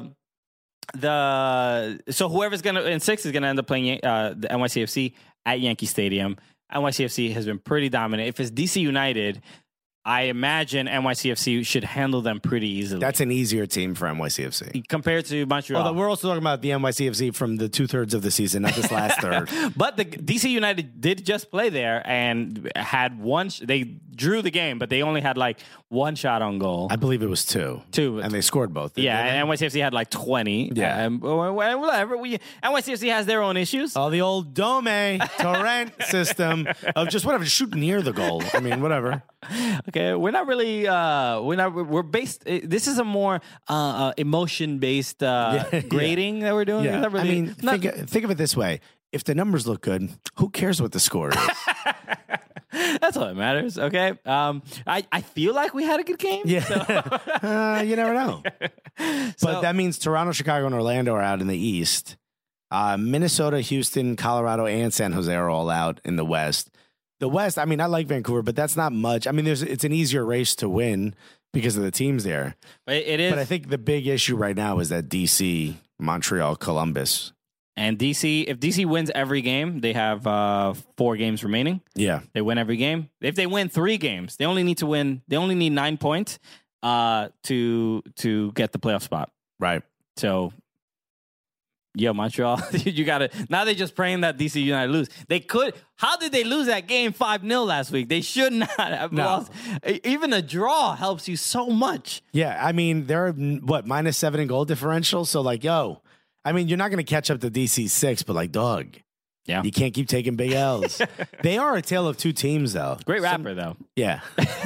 whoever's gonna in 6 is gonna end up playing the NYCFC at Yankee Stadium. NYCFC has been pretty dominant. If it's DC United, I imagine NYCFC should handle them pretty easily. That's an easier team for NYCFC. Compared to Montreal. Although we're also talking about the NYCFC from the 2/3 of the season, not this last third. But the DC United did just play there and had they drew the game, but they only had like one shot on goal. I believe it was 2. And they scored both. And NYCFC had like 20. Yeah. Whatever. NYCFC has their own issues. Oh, the old Dome Torrent system of just whatever, shoot near the goal. I mean, whatever. Okay, we're not really. We're based. This is a more emotion-based grading that we're doing. Yeah. Really, think of it this way: if the numbers look good, who cares what the score is? That's all that matters. Okay. I feel like we had a good game. Yeah. So. You never know. But that means Toronto, Chicago, and Orlando are out in the East. Minnesota, Houston, Colorado, and San Jose are all out in the West. The West, I mean, I like Vancouver, but that's not much. I mean, it's an easier race to win because of the teams there. It is. But I think the big issue right now is that DC, Montreal, Columbus. And DC, if DC wins every game, they have 4 games remaining. Yeah. They win every game. If they win 3 games, they only need 9 points to get the playoff spot. Right. So, Montreal, you got to. Now they're just praying that DC United lose. They could. How did they lose that game 5-0 last week? They should not have lost. Even a draw helps you so much. Yeah, I mean, they're -7 in goal differential. So, I mean, you're not going to catch up to DC 6, but dog. Yeah. You can't keep taking big L's. They are a tale of two teams, though. Great rapper, though. Yeah.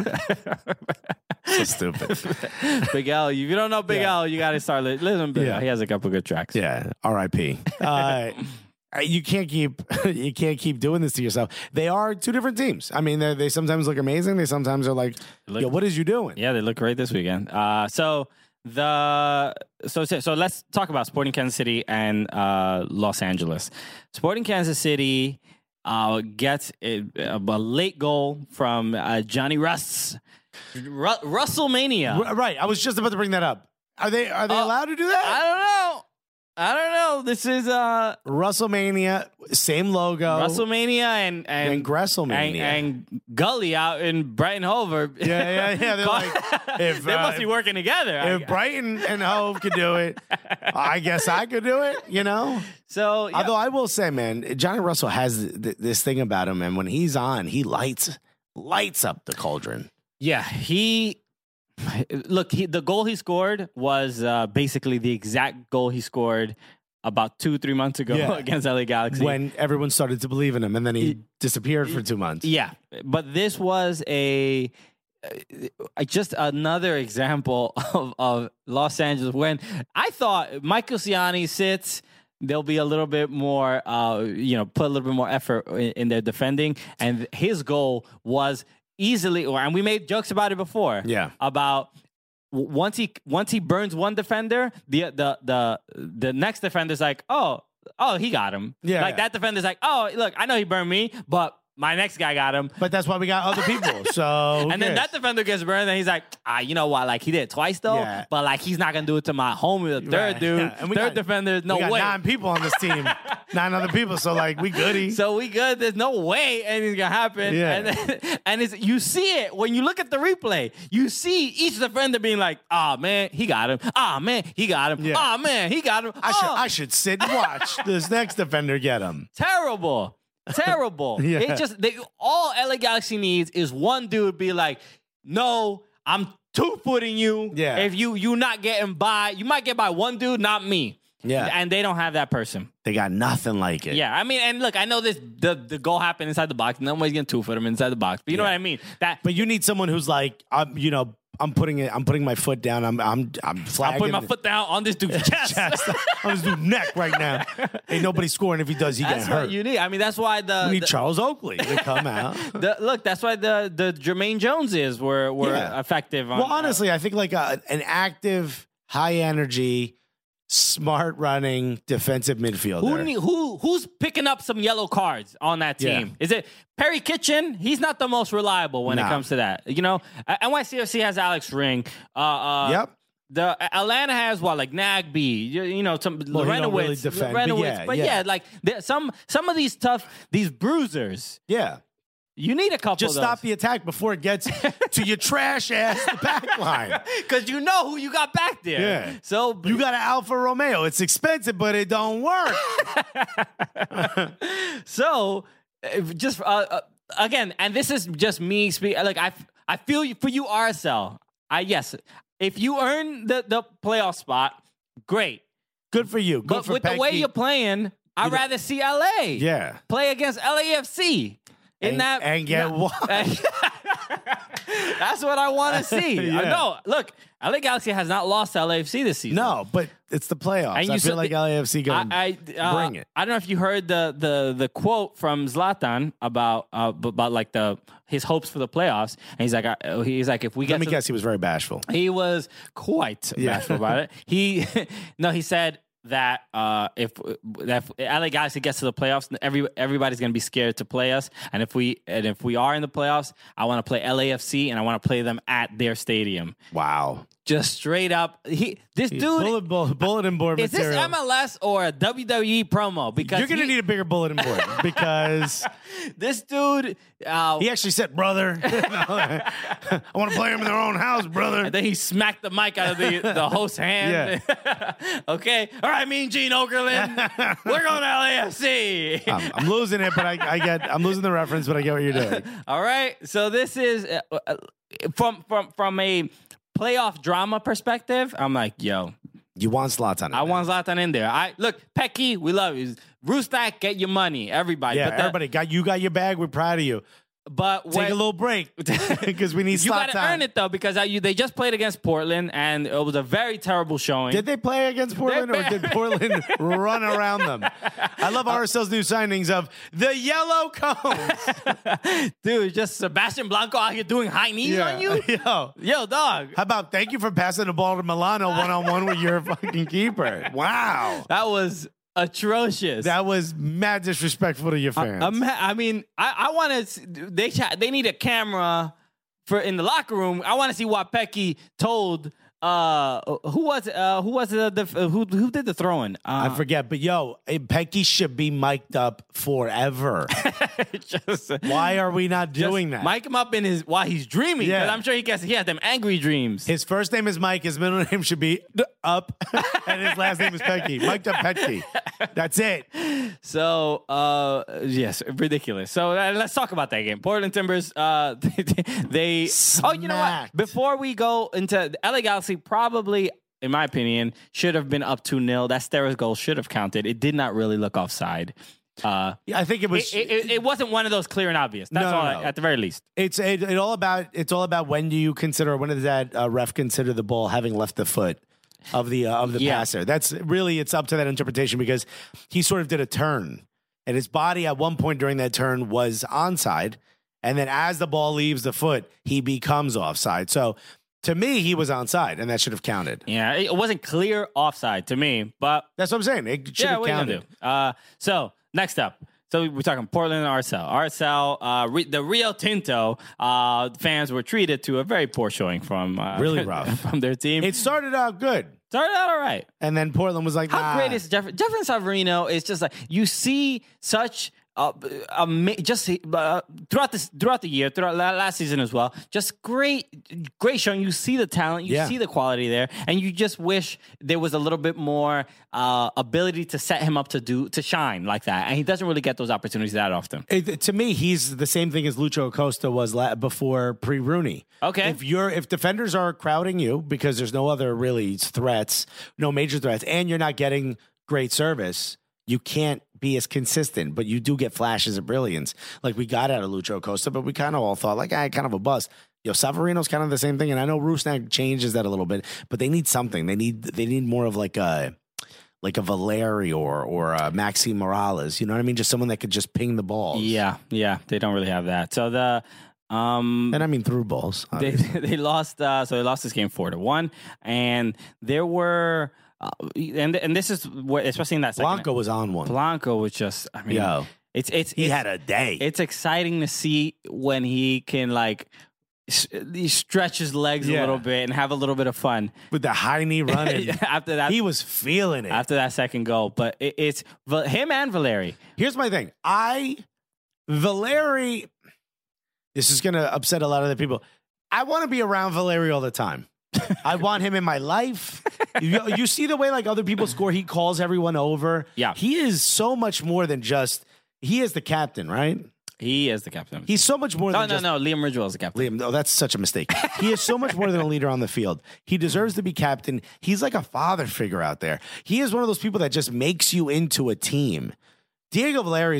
So stupid. Big L. If you don't know Big L, you got to start listening to Big L. He has a couple good tracks. Yeah. R.I.P. You can't keep doing this to yourself. They are two different teams. I mean, they sometimes look amazing. They sometimes are like, yo, what is you doing? Yeah, they look great this weekend. So let's talk about Sporting Kansas City and Los Angeles. Sporting Kansas City gets a late goal from Johnny Russ. Russellmania. Right. I was just about to bring that up. Are they allowed to do that? I don't know. This is Russellmania, same logo. Russellmania and Gresselmania and Gully out in Brighton Hove. Yeah. They're like, they must be working together. If Brighton and Hove could do it, I guess I could do it. You know. So, yeah. Although I will say, man, Johnny Russell has this thing about him, and when he's on, he lights up the cauldron. Yeah, the goal he scored was basically the exact goal he scored about 2-3 months ago against LA Galaxy. When everyone started to believe in him, and then he disappeared for 2 months. Yeah, but this was just another example of Los Angeles when I thought Michael Ciani sits. They'll be a little bit more, put a little bit more effort in their defending. And his goal was easily, and we made jokes about it before. Yeah. About once he burns one defender, the next defender's like, oh, he got him. Yeah. Like that defender's like, oh, look, I know he burned me, but my next guy got him. But that's why we got other people. So and then that defender gets burned, and he's like, you know what? Like he did it twice though, but like he's not gonna do it to my homie, the third dude, and third defender. No way. We got 9 people on this team, 9 other people. So like we goody. So we good. There's no way anything's gonna happen. Yeah. And you see it when you look at the replay. You see each defender being like, "Oh man, he got him. Oh man, he got him. Yeah. Oh man, he got him. I should sit and watch this next defender get him." Terrible. Yeah. It just all LA Galaxy needs is one dude be like, no, I'm 2-footing you. Yeah. If you not getting by, you might get by one dude, not me. Yeah. And they don't have that person. They got nothing like it. Yeah. I mean, and look, I know the goal happened inside the box. Nobody's getting 2-foot him inside the box. But you know what I mean? But you need someone who's like, I'm putting my foot down. I'm flagging. I'm putting my foot down on this dude's chest. On this dude's neck right now. Ain't nobody scoring. If he does, he That's getting hurt. what you need. I mean, that's why you need Charles Oakley to come out. That's why the Jermaine Joneses were effective. Well, honestly, I think like an active, high energy, smart running defensive midfielder. Who's picking up some yellow cards on that team? Yeah. Is it Perry Kitchen? He's not the most reliable when it comes to that. NYCFC has Alex Ring. Yep. The Atlanta has Nagby, some Lorenowitz, but some of these bruisers. Yeah. You need a couple Just of those. stop the attack before it gets to your trash ass back line. Because you know who you got back there. Yeah. So you got an Alfa Romeo. It's expensive, but it don't work. So just again, and this is just me speaking. Like I feel for you, RSL. If you earn the playoff spot, great. Good for you. But with the way you're playing, I'd rather see LA. Play against LAFC. And get what? That's what I want to see. No, look, LA Galaxy has not lost to LAFC this season. No, but it's the playoffs. And I feel like LAFC going bring it. I don't know if you heard the quote from Zlatan about his hopes for the playoffs, and he's like if we get. Let me guess, he was very bashful. He was quite bashful about it. He said that if LA Galaxy gets to the playoffs, everybody's gonna be scared to play us, and if we are in the playoffs, I want to play LAFC and I want to play them at their stadium. Wow. Just straight up, this dude bulletin board is material. Is this MLS or a WWE promo? Because you're gonna need a bigger bulletin board because this dude, he actually said, "Brother, I want to play them in their own house, brother." And then he smacked the mic out of the host's hand. Yeah. Okay, all right, Mean Gene Okerlund, we're going to LAFC. I'm losing it, but I'm losing the reference, but I get what you're doing. All right, so this is from a playoff drama perspective, I'm like, yo, You want Zlatan. I want Zlatan in there. Look, Petke, we love you. Rusnak, get your money. Everybody. Yeah, everybody got your bag. We're proud of you. But take a little break because we need Zlatan. You got to earn it though, because they just played against Portland and it was a very terrible showing. Did they play against Portland or did Portland run around them? I love RSL's new signings of the yellow cones. Dude, just Sebastian Blanco out here doing high knees on you? Yo, dog. How about thank you for passing the ball to Milano one-on-one with your fucking keeper? Wow. That was atrocious. That was mad disrespectful to your fans. I mean, I want to. They need a camera in the locker room. I want to see what Petke told. Who did the throwing? I forget, but Petke should be mic'd up forever. Why are we not doing that? Mic him up while he's dreaming. Yeah, I'm sure he has them angry dreams. His first name is Mike. His middle name should be Up, and his last name is Petke. Mic'd up Petke. That's it. So, yes, ridiculous. So let's talk about that game. Portland Timbers. They smacked. Oh, you know what? Before we go into the LA Galaxy, probably, in my opinion, should have been up 2-0. That Steres goal should have counted. It did not really look offside. I think it was. It wasn't one of those clear and obvious. That's all. At the very least, it's all about when do you consider, when does that ref consider the ball having left the foot of the passer? That's really, it's up to that interpretation, because he sort of did a turn and his body at one point during that turn was onside, and then as the ball leaves the foot, he becomes offside. So to me, he was onside, and that should have counted. Yeah, it wasn't clear offside to me, but that's what I'm saying. It should have counted. So next up. So we're talking Portland and RSL. RSL, the Rio Tinto fans were treated to a very poor showing from really rough from their team. It started out good. Started out all right. And then Portland was like, how great is Jefferson Savarino? Is just like, you see such throughout the year, throughout last season as well, just great showing. You see the talent, you see the quality there, and you just wish there was a little bit more ability to set him up to shine like that. And he doesn't really get those opportunities that often. To me, he's the same thing as Lucho Acosta was before pre-Rooney. Okay, if defenders are crowding you because there's no other really threats, no major threats, and you're not getting great service, you can't be as consistent, but you do get flashes of brilliance. Like we got out of Lucho Acosta, but we kind of all thought, kind of a bust. Savarino's kind of the same thing, and I know Rusnak changes that a little bit, but they need something. They need more of like a Valeri or a Maxi Morales. You know what I mean? Just someone that could just ping the balls. Yeah, they don't really have that. So and I mean through balls. They lost. So they lost this game 4-1, and there were. And this is where, especially in that second. Blanco was on one. Blanco was just, I mean, he had a day. It's exciting to see when he can he stretch his legs a little bit and have a little bit of fun with the high knee running. After that, he was feeling it after that second goal. But it's him and Valeri. Here's my thing. Valeri. This is gonna upset a lot of the people. I want to be around Valeri all the time. I want him in my life. You see the way other people score, he calls everyone over. Yeah. He is so much more than just, he is the captain, right? He is the captain. He's so much more than No, Liam Ridgewell is the captain. Liam, that's such a mistake. He is so much more than a leader on the field. He deserves to be captain. He's like a father figure out there. He is one of those people that just makes you into a team. Diego Valeri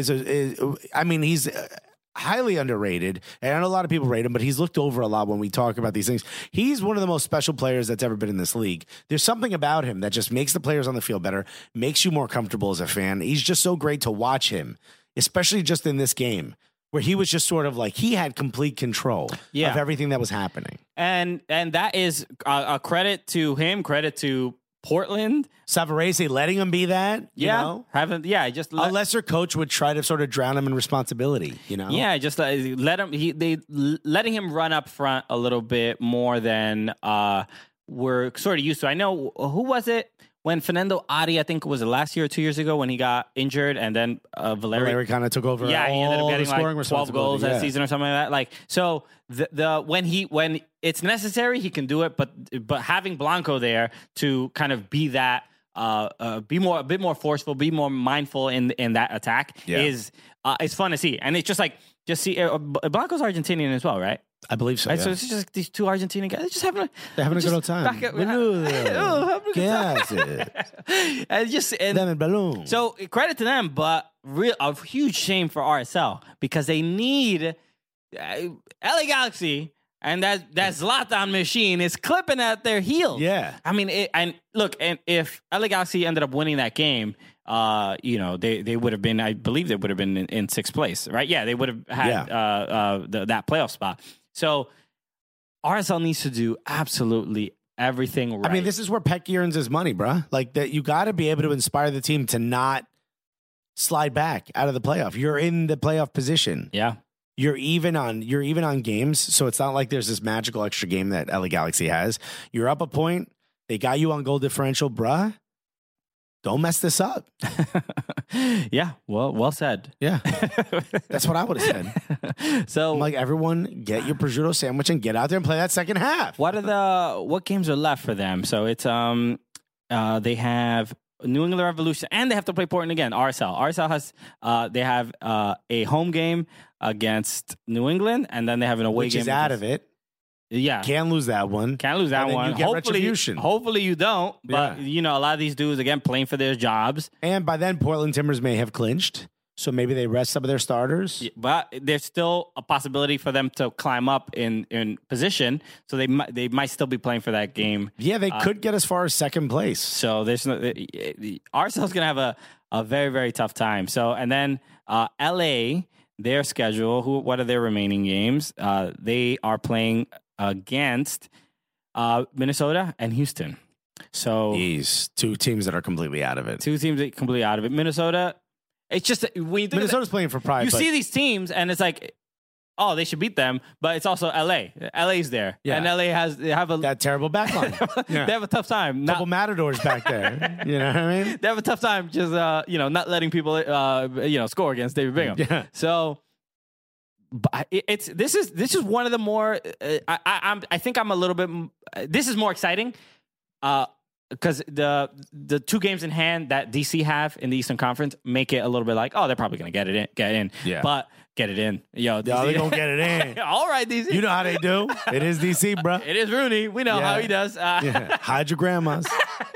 is he's highly underrated, and I know a lot of people rate him, but he's looked over a lot when we talk about these things. He's one of the most special players that's ever been in this league. There's something about him that just makes the players on the field better, makes you more comfortable as a fan. He's just so great to watch him, especially just in this game, where he was just sort of he had complete control of everything that was happening. And that is a credit to him, credit to Portland. Savarese letting him be that, you know? Just a lesser coach would try to sort of drown him in responsibility, you know? Yeah, just letting him run up front a little bit more than we're sort of used to. I know, who was it? When Fernando Ari, I think it was last year or 2 years ago, when he got injured, and then Valeri kind of took over. Yeah, he ended up getting 12 goals that season or something like that. So when it's necessary, he can do it. But having Blanco there to kind of be that, a bit more forceful, be more mindful in that attack is it's fun to see. And it's just see Blanco's Argentinian as well, right? I believe so. Right? Yeah. So it's just like these two Argentinian guys. They're just having a good old time. And so credit to them, but a huge shame for RSL because they need LA Galaxy. And that Zlatan machine is clipping at their heels. Yeah. I mean, and if LA Galaxy ended up winning that game, they would have been, I believe they would have been in sixth place, right? Yeah, they would have had that playoff spot. So RSL needs to do absolutely everything right. I mean, this is where Petke earns his money, bruh. Like, that, you got to be able to inspire the team to not slide back out of the playoff. You're in the playoff position. Yeah. You're even on games, so it's not like there's this magical extra game that LA Galaxy has. You're up a point. They got you on goal differential, bruh. Don't mess this up. Yeah, well said. Yeah, that's what I would have said. So, I'm like, everyone, get your prosciutto sandwich and get out there and play that second half. What games are left for them? So it's they have New England Revolution, and they have to play Portland again. RSL has they have a home game against New England, and then they have an away game. Which is out of it. Yeah. Can't lose that one. Can't lose that one. You get retribution. Hopefully you don't. But, a lot of these dudes, again, playing for their jobs. And by then, Portland Timbers may have clinched. So maybe they rest some of their starters. Yeah, but there's still a possibility for them to climb up in position. So they might still be playing for that game. Yeah, they could get as far as second place. So there's RSL's going to have a very, very tough time. So, and then LA, their schedule, what are their remaining games? They are playing against Minnesota and Houston. So these two teams that are completely out of it. Minnesota, it's just when you think Minnesota's playing for pride. You see these teams and it's like, oh, they should beat them, but it's also LA. LA's there, and LA they have that terrible backline. They have a tough time. Couple matadors back there. You know what I mean? They have a tough time just not letting people score against David Bingham. Yeah. So. But this is one of the more I think I'm a little bit this is more exciting because the two games in hand that DC have in the Eastern Conference make it a little bit like, oh, they're probably gonna get in. Yeah. But get it in, DC. They gonna get it in. All right, DC. You know how they do. It is DC, bro. It is Rooney. We know how he does. Hide your grandmas.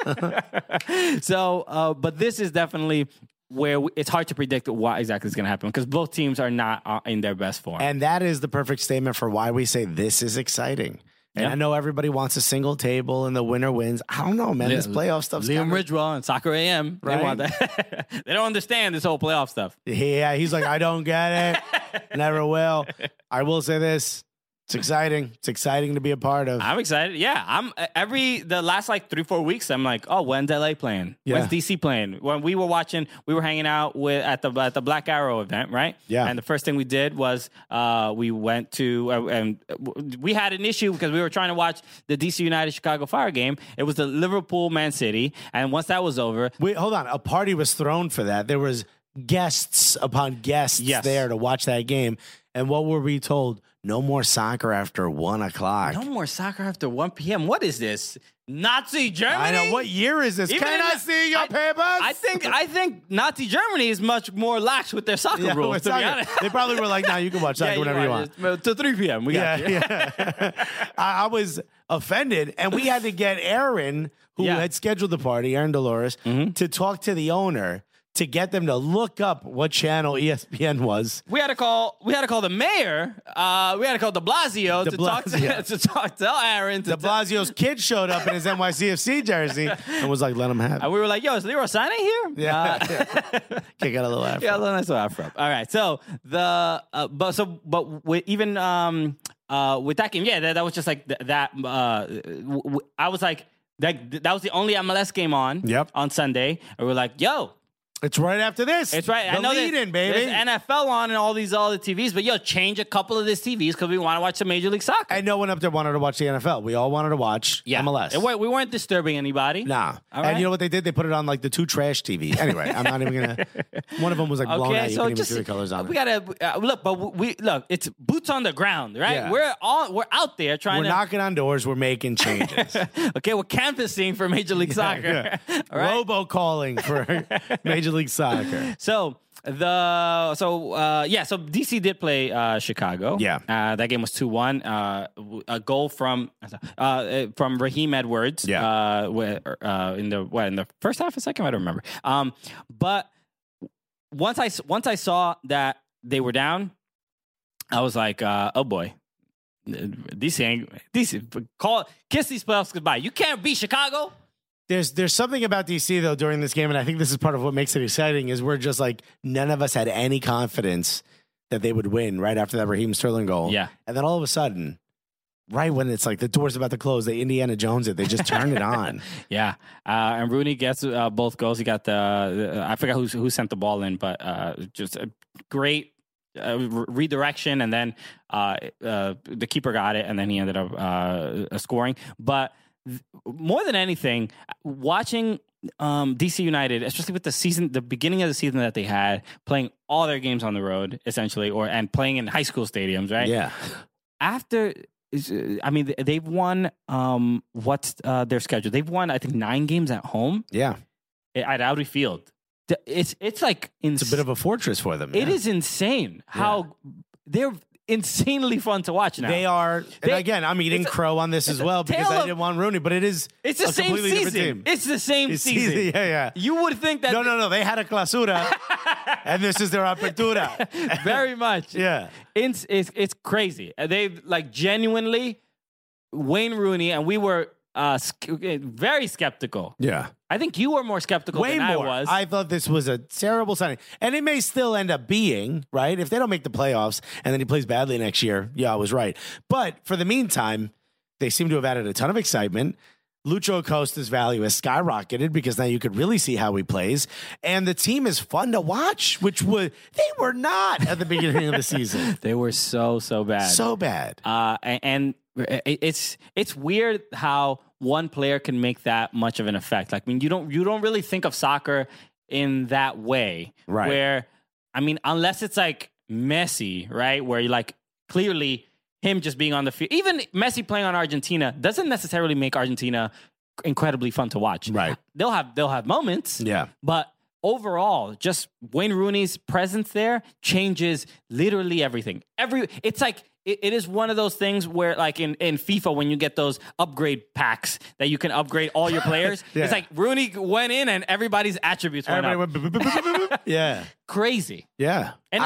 So, but this is definitely where it's hard to predict what exactly is going to happen because both teams are not in their best form. And that is the perfect statement for why we say this is exciting. And I know everybody wants a single table and the winner wins. I don't know, man. This playoff stuff's Liam Ridgewell and Soccer AM. Right? They want that. They don't understand this whole playoff stuff. Yeah, he's like, I don't get it. Never will. I will say this. It's exciting. It's exciting to be a part of. I'm excited. Yeah, I'm the last 3-4 weeks. I'm like, oh, when's LA playing? Yeah. When's DC playing? When we were hanging out at the Black Arrow event, right? Yeah. And the first thing we did was we went to and we had an issue because we were trying to watch the DC United Chicago Fire game. It was the Liverpool Man City, and once that was over, wait, hold on. A party was thrown for that. There was guests upon guests there to watch that game, and what were we told? No more soccer after 1 o'clock. No more soccer after 1 p.m. What is this? Nazi Germany? I know. What year is this? Can I see your papers? I think Nazi Germany is much more lax with their soccer rules, to be honest. They probably were like, nah, you can watch soccer whenever you want. To 3 p.m. We got you. Yeah. I was offended, and we had to get Aaron, who had scheduled the party, Aaron Dolores, to talk to the owner to get them to look up what channel ESPN was. We had to call the mayor. We had to call de Blasio to tell Aaron. De Blasio's kid showed up in his NYCFC jersey and was like, let him have it. And we were like, yo, is Leroy Sané here? Yeah. Kick out a little afro. Yeah, a little nice little afro. All right. So but with even with that game, that was just like that. I was like, that was the only MLS game on Sunday. And we're like, yo. It's right after this. It's right. I know lead-in, baby. There's NFL on and all the TVs, but change a couple of these TVs because we want to watch some Major League Soccer. And no one up there wanted to watch the NFL. We all wanted to watch MLS. We weren't disturbing anybody. Nah. And you know what they did? They put it on the two trash TV. Anyway, I'm not even gonna. One of them was blown out. You couldn't even see the colors on it. We gotta look, but it's boots on the ground, right? Yeah. We're out there trying. We're knocking on doors. We're making changes. Okay, we're canvassing for Major League Soccer. Yeah. All right? Robocalling for Major League Soccer. So So DC did play Chicago. Yeah. That game was 2-1. A goal from Raheem Edwards. Yeah. In the first half or second, I don't remember. But once I saw that they were down, I was like, oh boy. DC kiss these playoffs goodbye. You can't beat Chicago. There's something about DC though during this game, and I think this is part of what makes it exciting. Is we're just like none of us had any confidence that they would win right after that Raheem Sterling goal. Yeah, and then all of a sudden, right when it's like the door's about to close, they Indiana Jones it. They just turn it on. Yeah, and Rooney gets both goals. He got I forgot who sent the ball in, but just a great redirection, and then the keeper got it, and then he ended up scoring. But more than anything, watching DC United, especially with the beginning of the season that they had, playing all their games on the road, essentially, and playing in high school stadiums, right? Yeah. They've won. What's their schedule? They've won, I think, 9 games at home. Yeah. At Audi Field. It's like it's a bit of a fortress for them. It is insane how they're insanely fun to watch now. They are. And again, I'm eating crow on this as well because I didn't want Rooney, but it's the same season. It's the same season. Yeah. You would think that. No. They had a clausura, and this is their apertura. Very much. Yeah. It's crazy. They like genuinely Wayne Rooney, and we were very skeptical. Yeah. I think you were more skeptical than I was. I thought this was a terrible signing. And it may still end up being, right? If they don't make the playoffs and then he plays badly next year, yeah, I was right. But for the meantime, they seem to have added a ton of excitement. Lucho Acosta's value has skyrocketed because now you could really see how he plays. And the team is fun to watch, they were not at the beginning of the season. They were so bad. So bad. And it's weird how one player can make that much of an effect. Like, I mean, you don't really think of soccer in that way, right? Where, I mean, unless it's like Messi, right? Where you like clearly him just being on the field, even Messi playing on Argentina doesn't necessarily make Argentina incredibly fun to watch. Right? They'll have moments, yeah, but overall, just Wayne Rooney's presence there changes literally everything. It's like. It is one of those things where, like in FIFA, when you get those upgrade packs that you can upgrade all your players, yeah. It's like Rooney went in and everybody's attributes went up. Yeah, crazy. Yeah, and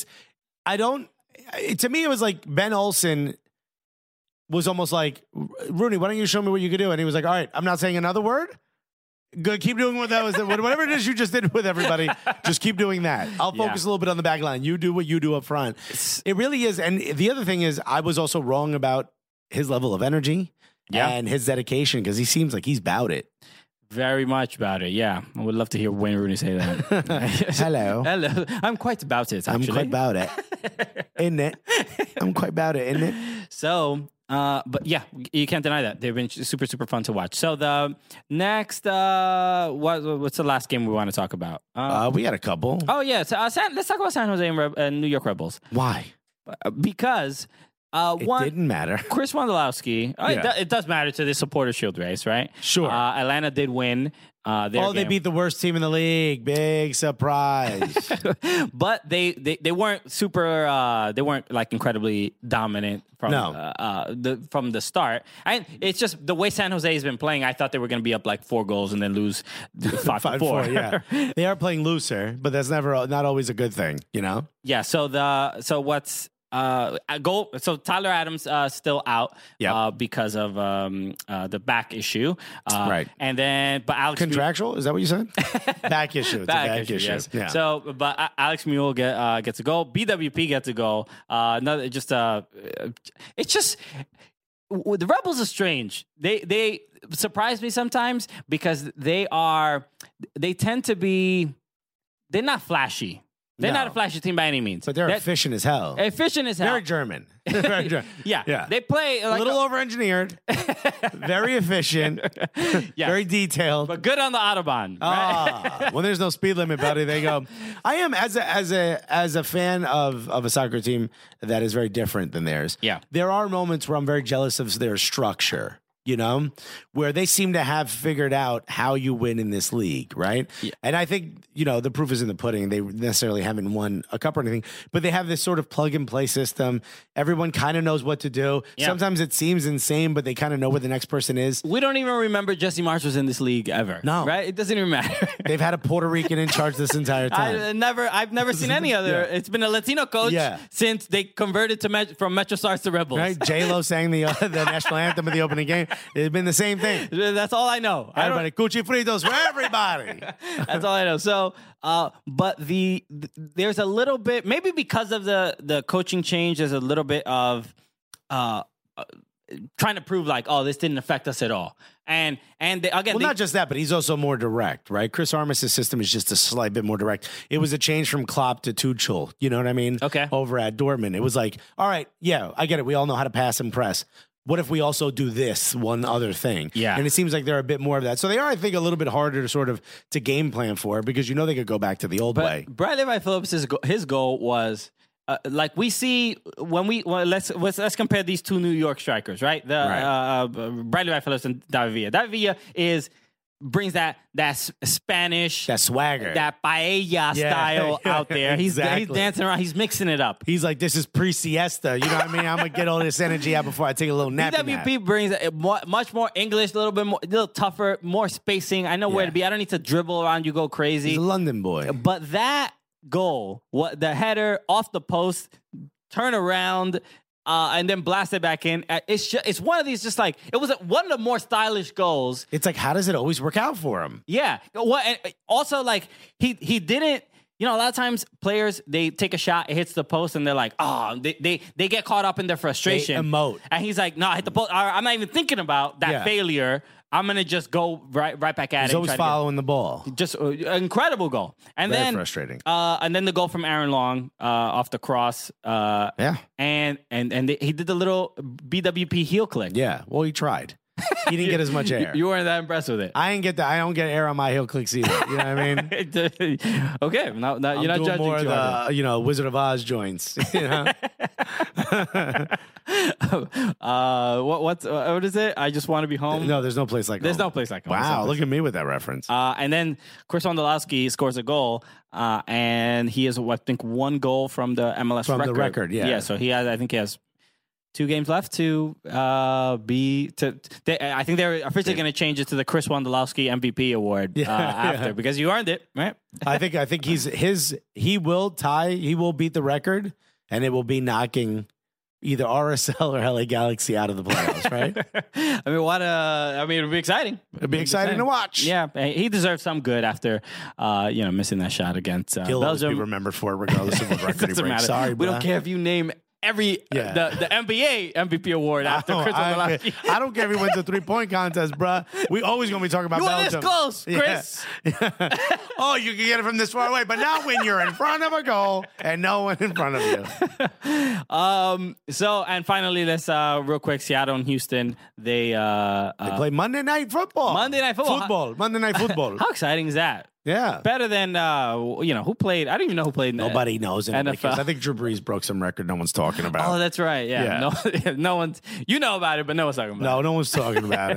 to me, it was like Ben Olsen was almost like, Rooney, why don't you show me what you can do? And he was like, all right, I'm not saying another word. Good. Keep doing what that was. Whatever it is you just did with everybody, just keep doing that. I'll focus a little bit on the back line. You do what you do up front. It really is. And the other thing is, I was also wrong about his level of energy and his dedication because he seems like he's about it. Very much about it, yeah. I would love to hear Wayne Rooney say that. Hello. I'm quite about it, actually. I'm quite about it. Isn't it? I'm quite about it, isn't it? So... but yeah, you can't deny that. They've been super, super fun to watch. So the next, what's the last game we want to talk about? We got a couple. Oh, yeah. So, let's talk about San Jose and New York Rebels. Why? Because... it didn't matter. Chris Wondolowski. It does matter to the Supporter Shield race, right? Sure. Atlanta did win. They beat the worst team in the league. Big surprise. But they weren't super. They weren't like incredibly dominant from the start. And it's just the way San Jose has been playing. I thought they were going to be up like 4 goals and then lose 5-4. Yeah, they are playing looser, but that's not always a good thing, you know. Yeah. So what's So Tyler Adams still out because of the back issue. Right. And then, but Alex contractual, is that what you said? Back issue. It's back issue. Yes. Yeah. So, but Alex Mule gets a goal. BWP gets a goal. It's just the Rebels are strange. They surprise me sometimes because they tend to be. They're not flashy. They're not a flashy team by any means. But they're efficient as hell. Efficient as hell. Very German. Very German. Yeah. They play like a little over-engineered. Very efficient. Very detailed. But good on the Autobahn. Right? When there's no speed limit, buddy, they go. I am as a fan of a soccer team that is very different than theirs. Yeah. There are moments where I'm very jealous of their structure. you know, where they seem to have figured out how you win in this league, right? Yeah. And I think, you know, the proof is in the pudding. They necessarily haven't won a cup or anything, but they have this sort of plug and play system. Everyone kind of knows what to do. Yeah. Sometimes it seems insane, but they kind of know where the next person is. We don't even remember Jesse Marsh was in this league ever. No. Right? It doesn't even matter. They've had a Puerto Rican in charge this entire time. I've never seen any other. Yeah. It's been a Latino coach since they converted to from Metro Stars to Rebels. Right? J-Lo sang the national anthem of the opening game. It's been the same thing. That's all I know. Everybody, Cuchi Fritos for everybody. That's all I know. So, but there's a little bit, maybe because of the coaching change, there's a little bit of trying to prove like, oh, this didn't affect us at all. And not just that, but he's also more direct, right? Chris Armas' system is just a slight bit more direct. It was a change from Klopp to Tuchel. You know what I mean? Okay. Over at Dortmund, it was like, all right, yeah, I get it. We all know how to pass and press. What if we also do this one other thing? Yeah. And it seems like they're a bit more of that. So they are, I think, a little bit harder to game plan for, because you know they could go back to the old way. Brad Levi Phillips, his goal was like we see let's compare these two New York strikers, right? Brad Levi Phillips and David Villa. David Villa brings that Spanish, that swagger, that paella style out there. Exactly. He's dancing around. He's mixing it up. He's like, this is pre-siesta. You know what I mean? I'm going to get all this energy out before I take a little nap. BWP brings much more English, a little tougher, more spacing. I know where to be. I don't need to dribble around you, go crazy. He's a London boy. But that goal, the header off the post, turn around, and then blast it back in. It's one of these, just like, it was one of the more stylish goals. It's like, how does it always work out for him? Yeah. Well, and also, like, he didn't, you know, a lot of times players, they take a shot, it hits the post, and they're like, oh, they get caught up in their frustration. They emote. And he's like, no, I hit the post. I'm not even thinking about that failure. I'm going to just go right back at it. He's always following the ball. Just an incredible goal. And Very then frustrating. And then the goal from Aaron Long off the cross. And he did the little BWP heel click. Yeah. Well, he tried. He didn't get as much air. You weren't that impressed with it. I didn't get that. I don't get air on my heel clicks either. You know what I mean? Okay. Now you're not judging more too the, you know, Wizard of Oz joints. You know? What is it? I just want to be home. No, there's no place like home. There's no place like home. Wow, look at me with that reference. And then Chris Wondolowski scores a goal, and he has, I think, one goal from the MLS record. From the record, yeah. Yeah, so I think he has 2 games left to I think they're officially going to change it to the Chris Wondolowski MVP award after, because you earned it, right? I think he will beat the record, and it will be knocking either RSL or LA Galaxy out of the playoffs, right? It'd be exciting. It'd be exciting to watch. Yeah, he deserves some good after, missing that shot against He'll always Belgium. be remembered for it, regardless of what record he breaks. Sorry, we don't care if you name the NBA MVP award after Chris Wondolowski. I don't care if he wins the 3-point contest, bruh. We always going to be talking about Belgium. You were this close, Chris. Yeah. Oh, you can get it from this far away, but not when you're in front of a goal and no one in front of you. So, and finally, let's real quick, Seattle and Houston, they play Monday Night Football. Monday Night Football. Monday Night Football. How exciting is that? Yeah. Better than, who played? I don't even know who played. Nobody knows NFL. I think Drew Brees broke some record no one's talking about. Oh, that's right. Yeah. No one's, you know about it, but no one's talking about it. No one's talking about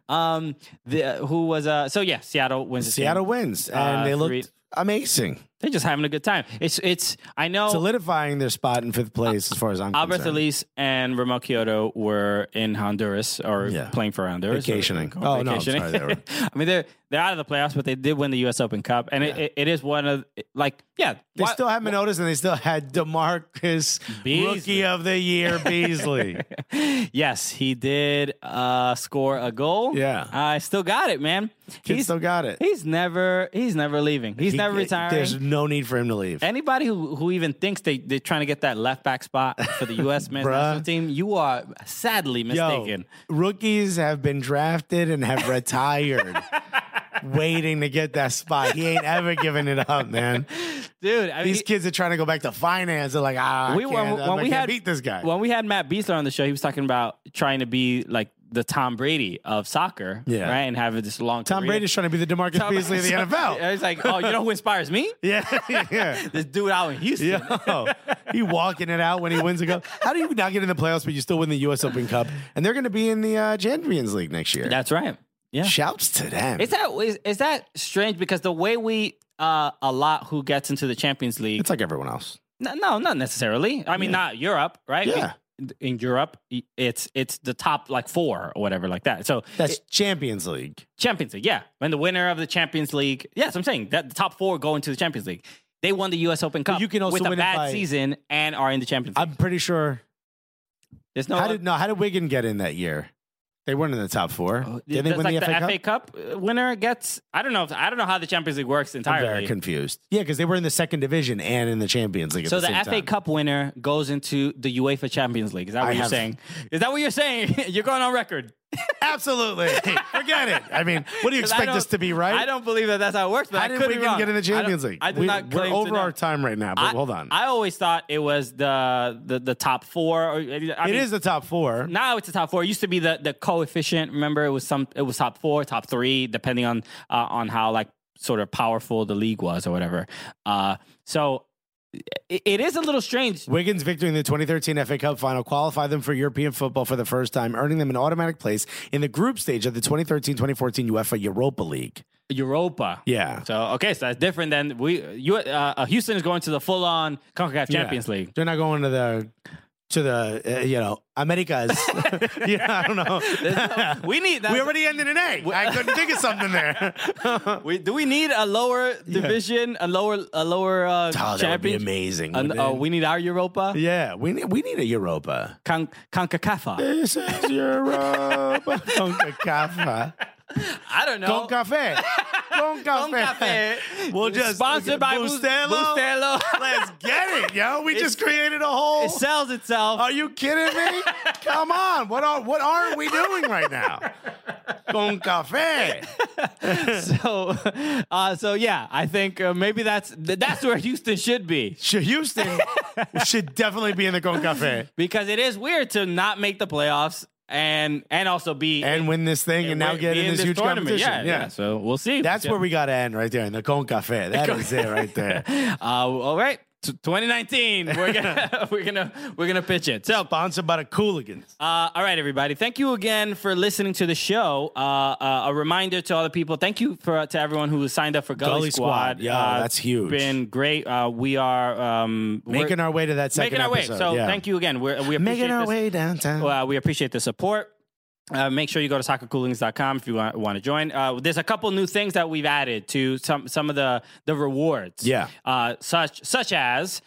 it. Seattle wins. Seattle wins, and they looked amazing. They're just having a good time. It's I know, solidifying their spot in 5th place as far as I'm concerned. Alberth Elis and Ramel Kyoto were in Honduras playing for Honduras. Vacationing. No, I'm sorry. I mean, they're out of the playoffs, but they did win the U.S. Open Cup, and it is one of, like, They still have noticed, and they still had DeMarcus Beasley. Rookie of the Year Beasley. Yes, he did score a goal. Yeah. I still got it, man. He still got it. He's never leaving. He's never retiring. There's no need for him to leave. Anybody who even thinks they're trying to get that left back spot for the U.S. men's national team, you are sadly mistaken. Rookies have been drafted and have retired, waiting to get that spot. He ain't ever giving it up, man. Dude, these kids are trying to go back to finance. They're like, I can't beat this guy. When we had Matt Beasler on the show, he was talking about trying to be like the Tom Brady of soccer, right? And have this long Tom career. Brady's trying to be the DeMarcus Beasley of the NFL. He's like, oh, you know who inspires me? Yeah. This dude out in Houston. He walking it out when he wins a cup. How do you not get in the playoffs, but you still win the U.S. Open Cup? And they're going to be in the Champions League next year. That's right. Yeah. Shouts to them. Is that strange? Because the way we allot who gets into the Champions League, it's like everyone else. No, not necessarily. I mean, not Europe, right? Yeah. In Europe, it's the top like 4 or whatever like that. So that's Champions League. Champions League, yeah. When the winner of the Champions League, yes, I'm saying that the top 4 go into the Champions League. They won the U.S. Open Cup you can also with win a bad season and are in the Champions League. I'm pretty sure. There's no. How did Wigan get in that year? They weren't in the top 4. Did they win like the FA Cup winner gets. I don't know how the Champions League works entirely. I'm very confused. Yeah, because they were in the second division and in the Champions League. So at the same FA time. Cup winner goes into the UEFA Champions League. Is that what you're saying? Is that what you're saying? You're going on record. Absolutely. Forget it. I mean, what do you expect this to be, right? I don't believe that's how it works. But how did Wigan get in the Champions League? We're over our time right now, but hold on. I always thought it was the top 4. It is the top 4. Now it's the top 4. It used to be the coefficient. Remember, it was top 4, top 3, depending on how like sort of powerful the league was or whatever. So it is a little strange. Wigan's victory in the 2013 FA Cup final qualified them for European football for the first time, earning them an automatic place in the group stage of the 2013-2014 UEFA Europa League. Europa. Yeah. So that's different than Houston is going to the full-on CONCACAF Champions League. They're not going to the Americas. I don't know. We need that. We already ended in A. I couldn't think of something there. Do we need a lower division, a lower that champion? would be amazing. We need our Europa. Yeah, we need a Europa. CONCACAF. This is Europa. CONCACAF. I don't know. Con Café. We'll just sponsored by Bustelo. Let's get it, yo. We just created a whole. It sells itself. Are you kidding me? Come on. What aren't we doing right now? Con Café. So yeah, I think maybe that's where Houston should be. Houston should definitely be in the Con Café because it is weird to not make the playoffs. And also win this thing and now get in this huge competition. Yeah. So we'll see. That's where we got to end right there in the Con Café. That is it right there. All right. 2019, we're gonna pitch it. So sponsored by the Cooligans. All right, everybody. Thank you again for listening to the show. A reminder to all the people. Thank you to everyone who signed up for Gully Squad. Yeah, that's huge. Been great. We are making our way to that second episode. So thank you again. We appreciate making our way downtown. We appreciate the support. Make sure you go to soccercooligans.com if you want to join. There's a couple new things that we've added to some of the rewards. Yeah. Such as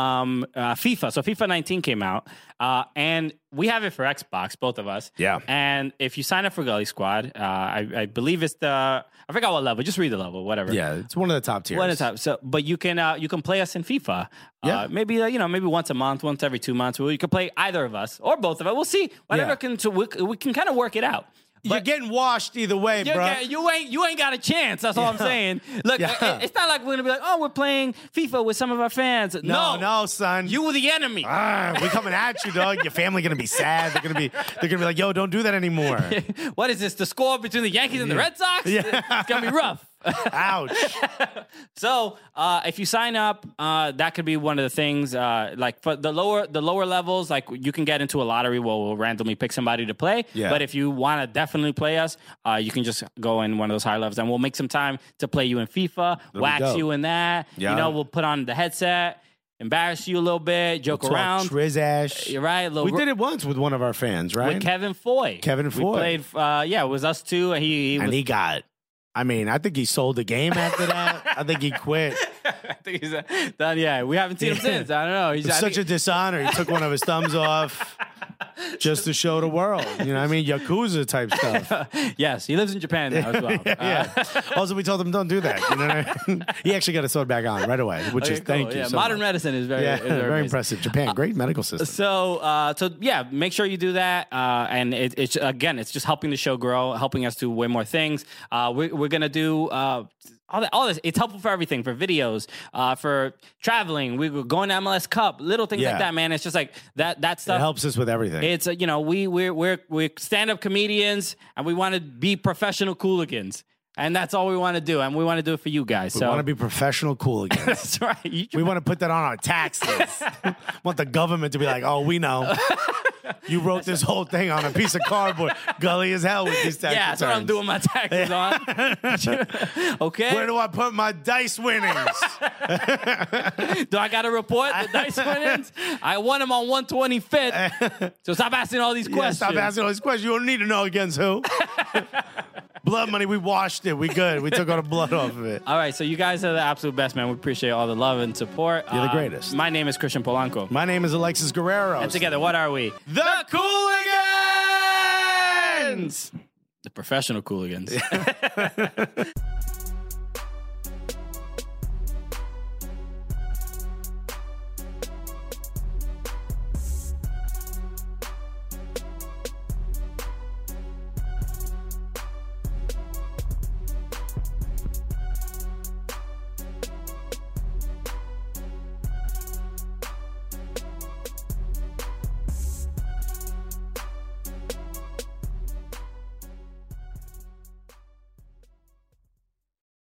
FIFA. So FIFA 19 came out, and we have it for Xbox, both of us. Yeah. And if you sign up for Gully Squad, I believe it's I forgot what level. Just read the level, whatever. Yeah, it's one of the top tiers. One of the top. So, but you can play us in FIFA. Yeah. Maybe once a month, once every 2 months. You can play either of us or both of us. We'll see. Whatever we can kind of work it out. You're getting washed either way, bro. You ain't got a chance. That's all I'm saying. Look, it's not like we're gonna be like, oh, we're playing FIFA with some of our fans. No, son. You were the enemy. We coming at you, dog. Your family gonna be sad. They're gonna be like, yo, don't do that anymore. What is this? The score between the Yankees and the Red Sox? Yeah. It's gonna be rough. Ouch. So if you sign up, that could be one of the things. Like for the lower levels, like you can get into a lottery where we'll randomly pick somebody to play. Yeah. But if you want to definitely play us, you can just go in one of those high levels, and we'll make some time to play you in FIFA, wax you in that. Yeah. We'll put on the headset, embarrass you a little bit, joke around. Trizash. You're right. We did it once with one of our fans, right? With Kevin Foy. We played. It was us two. He got. I mean, I think he sold the game after that. I think he quit. I think he's done. Yeah, we haven't seen him since. I don't know. It's such a dishonor. He took one of his thumbs off just to show the world. You know what I mean? Yakuza type stuff. Yes, he lives in Japan now as well. Yeah. Also, we told him don't do that. You know what I mean? He actually got it sewed back on right away, which is cool. thank you. Yeah, so modern much. medicine is very impressive. Japan, great medical system. So yeah, make sure you do that. And it's just helping the show grow, helping us do way more things. We're gonna do. all this. It's helpful for everything, for videos, for traveling. We were going to MLS Cup, little things like that, man. It's just like that stuff. It helps us with everything. It's we're stand-up comedians, and we want to be professional cooligans. And that's all we want to do. And we want to do it for you guys. We want to be professional cooligans. That's right. We want to put that on our taxes. Want the government to be like, oh, we know. You wrote this whole thing on a piece of cardboard. Gully as hell with these tax returns. That's what I'm doing my taxes on. Okay. Where do I put my dice winnings? Do I got to report the dice winnings? I won them on 125th. So stop asking all these questions. Stop asking all these questions. You don't need to know against who. Blood money, we washed it. We good. We took all the blood off of it. All right, so you guys are the absolute best, man. We appreciate all the love and support. You're the greatest. My name is Christian Polanco. My name is Alexis Guerrero. And together, what are we? The Cooligans! The professional Cooligans.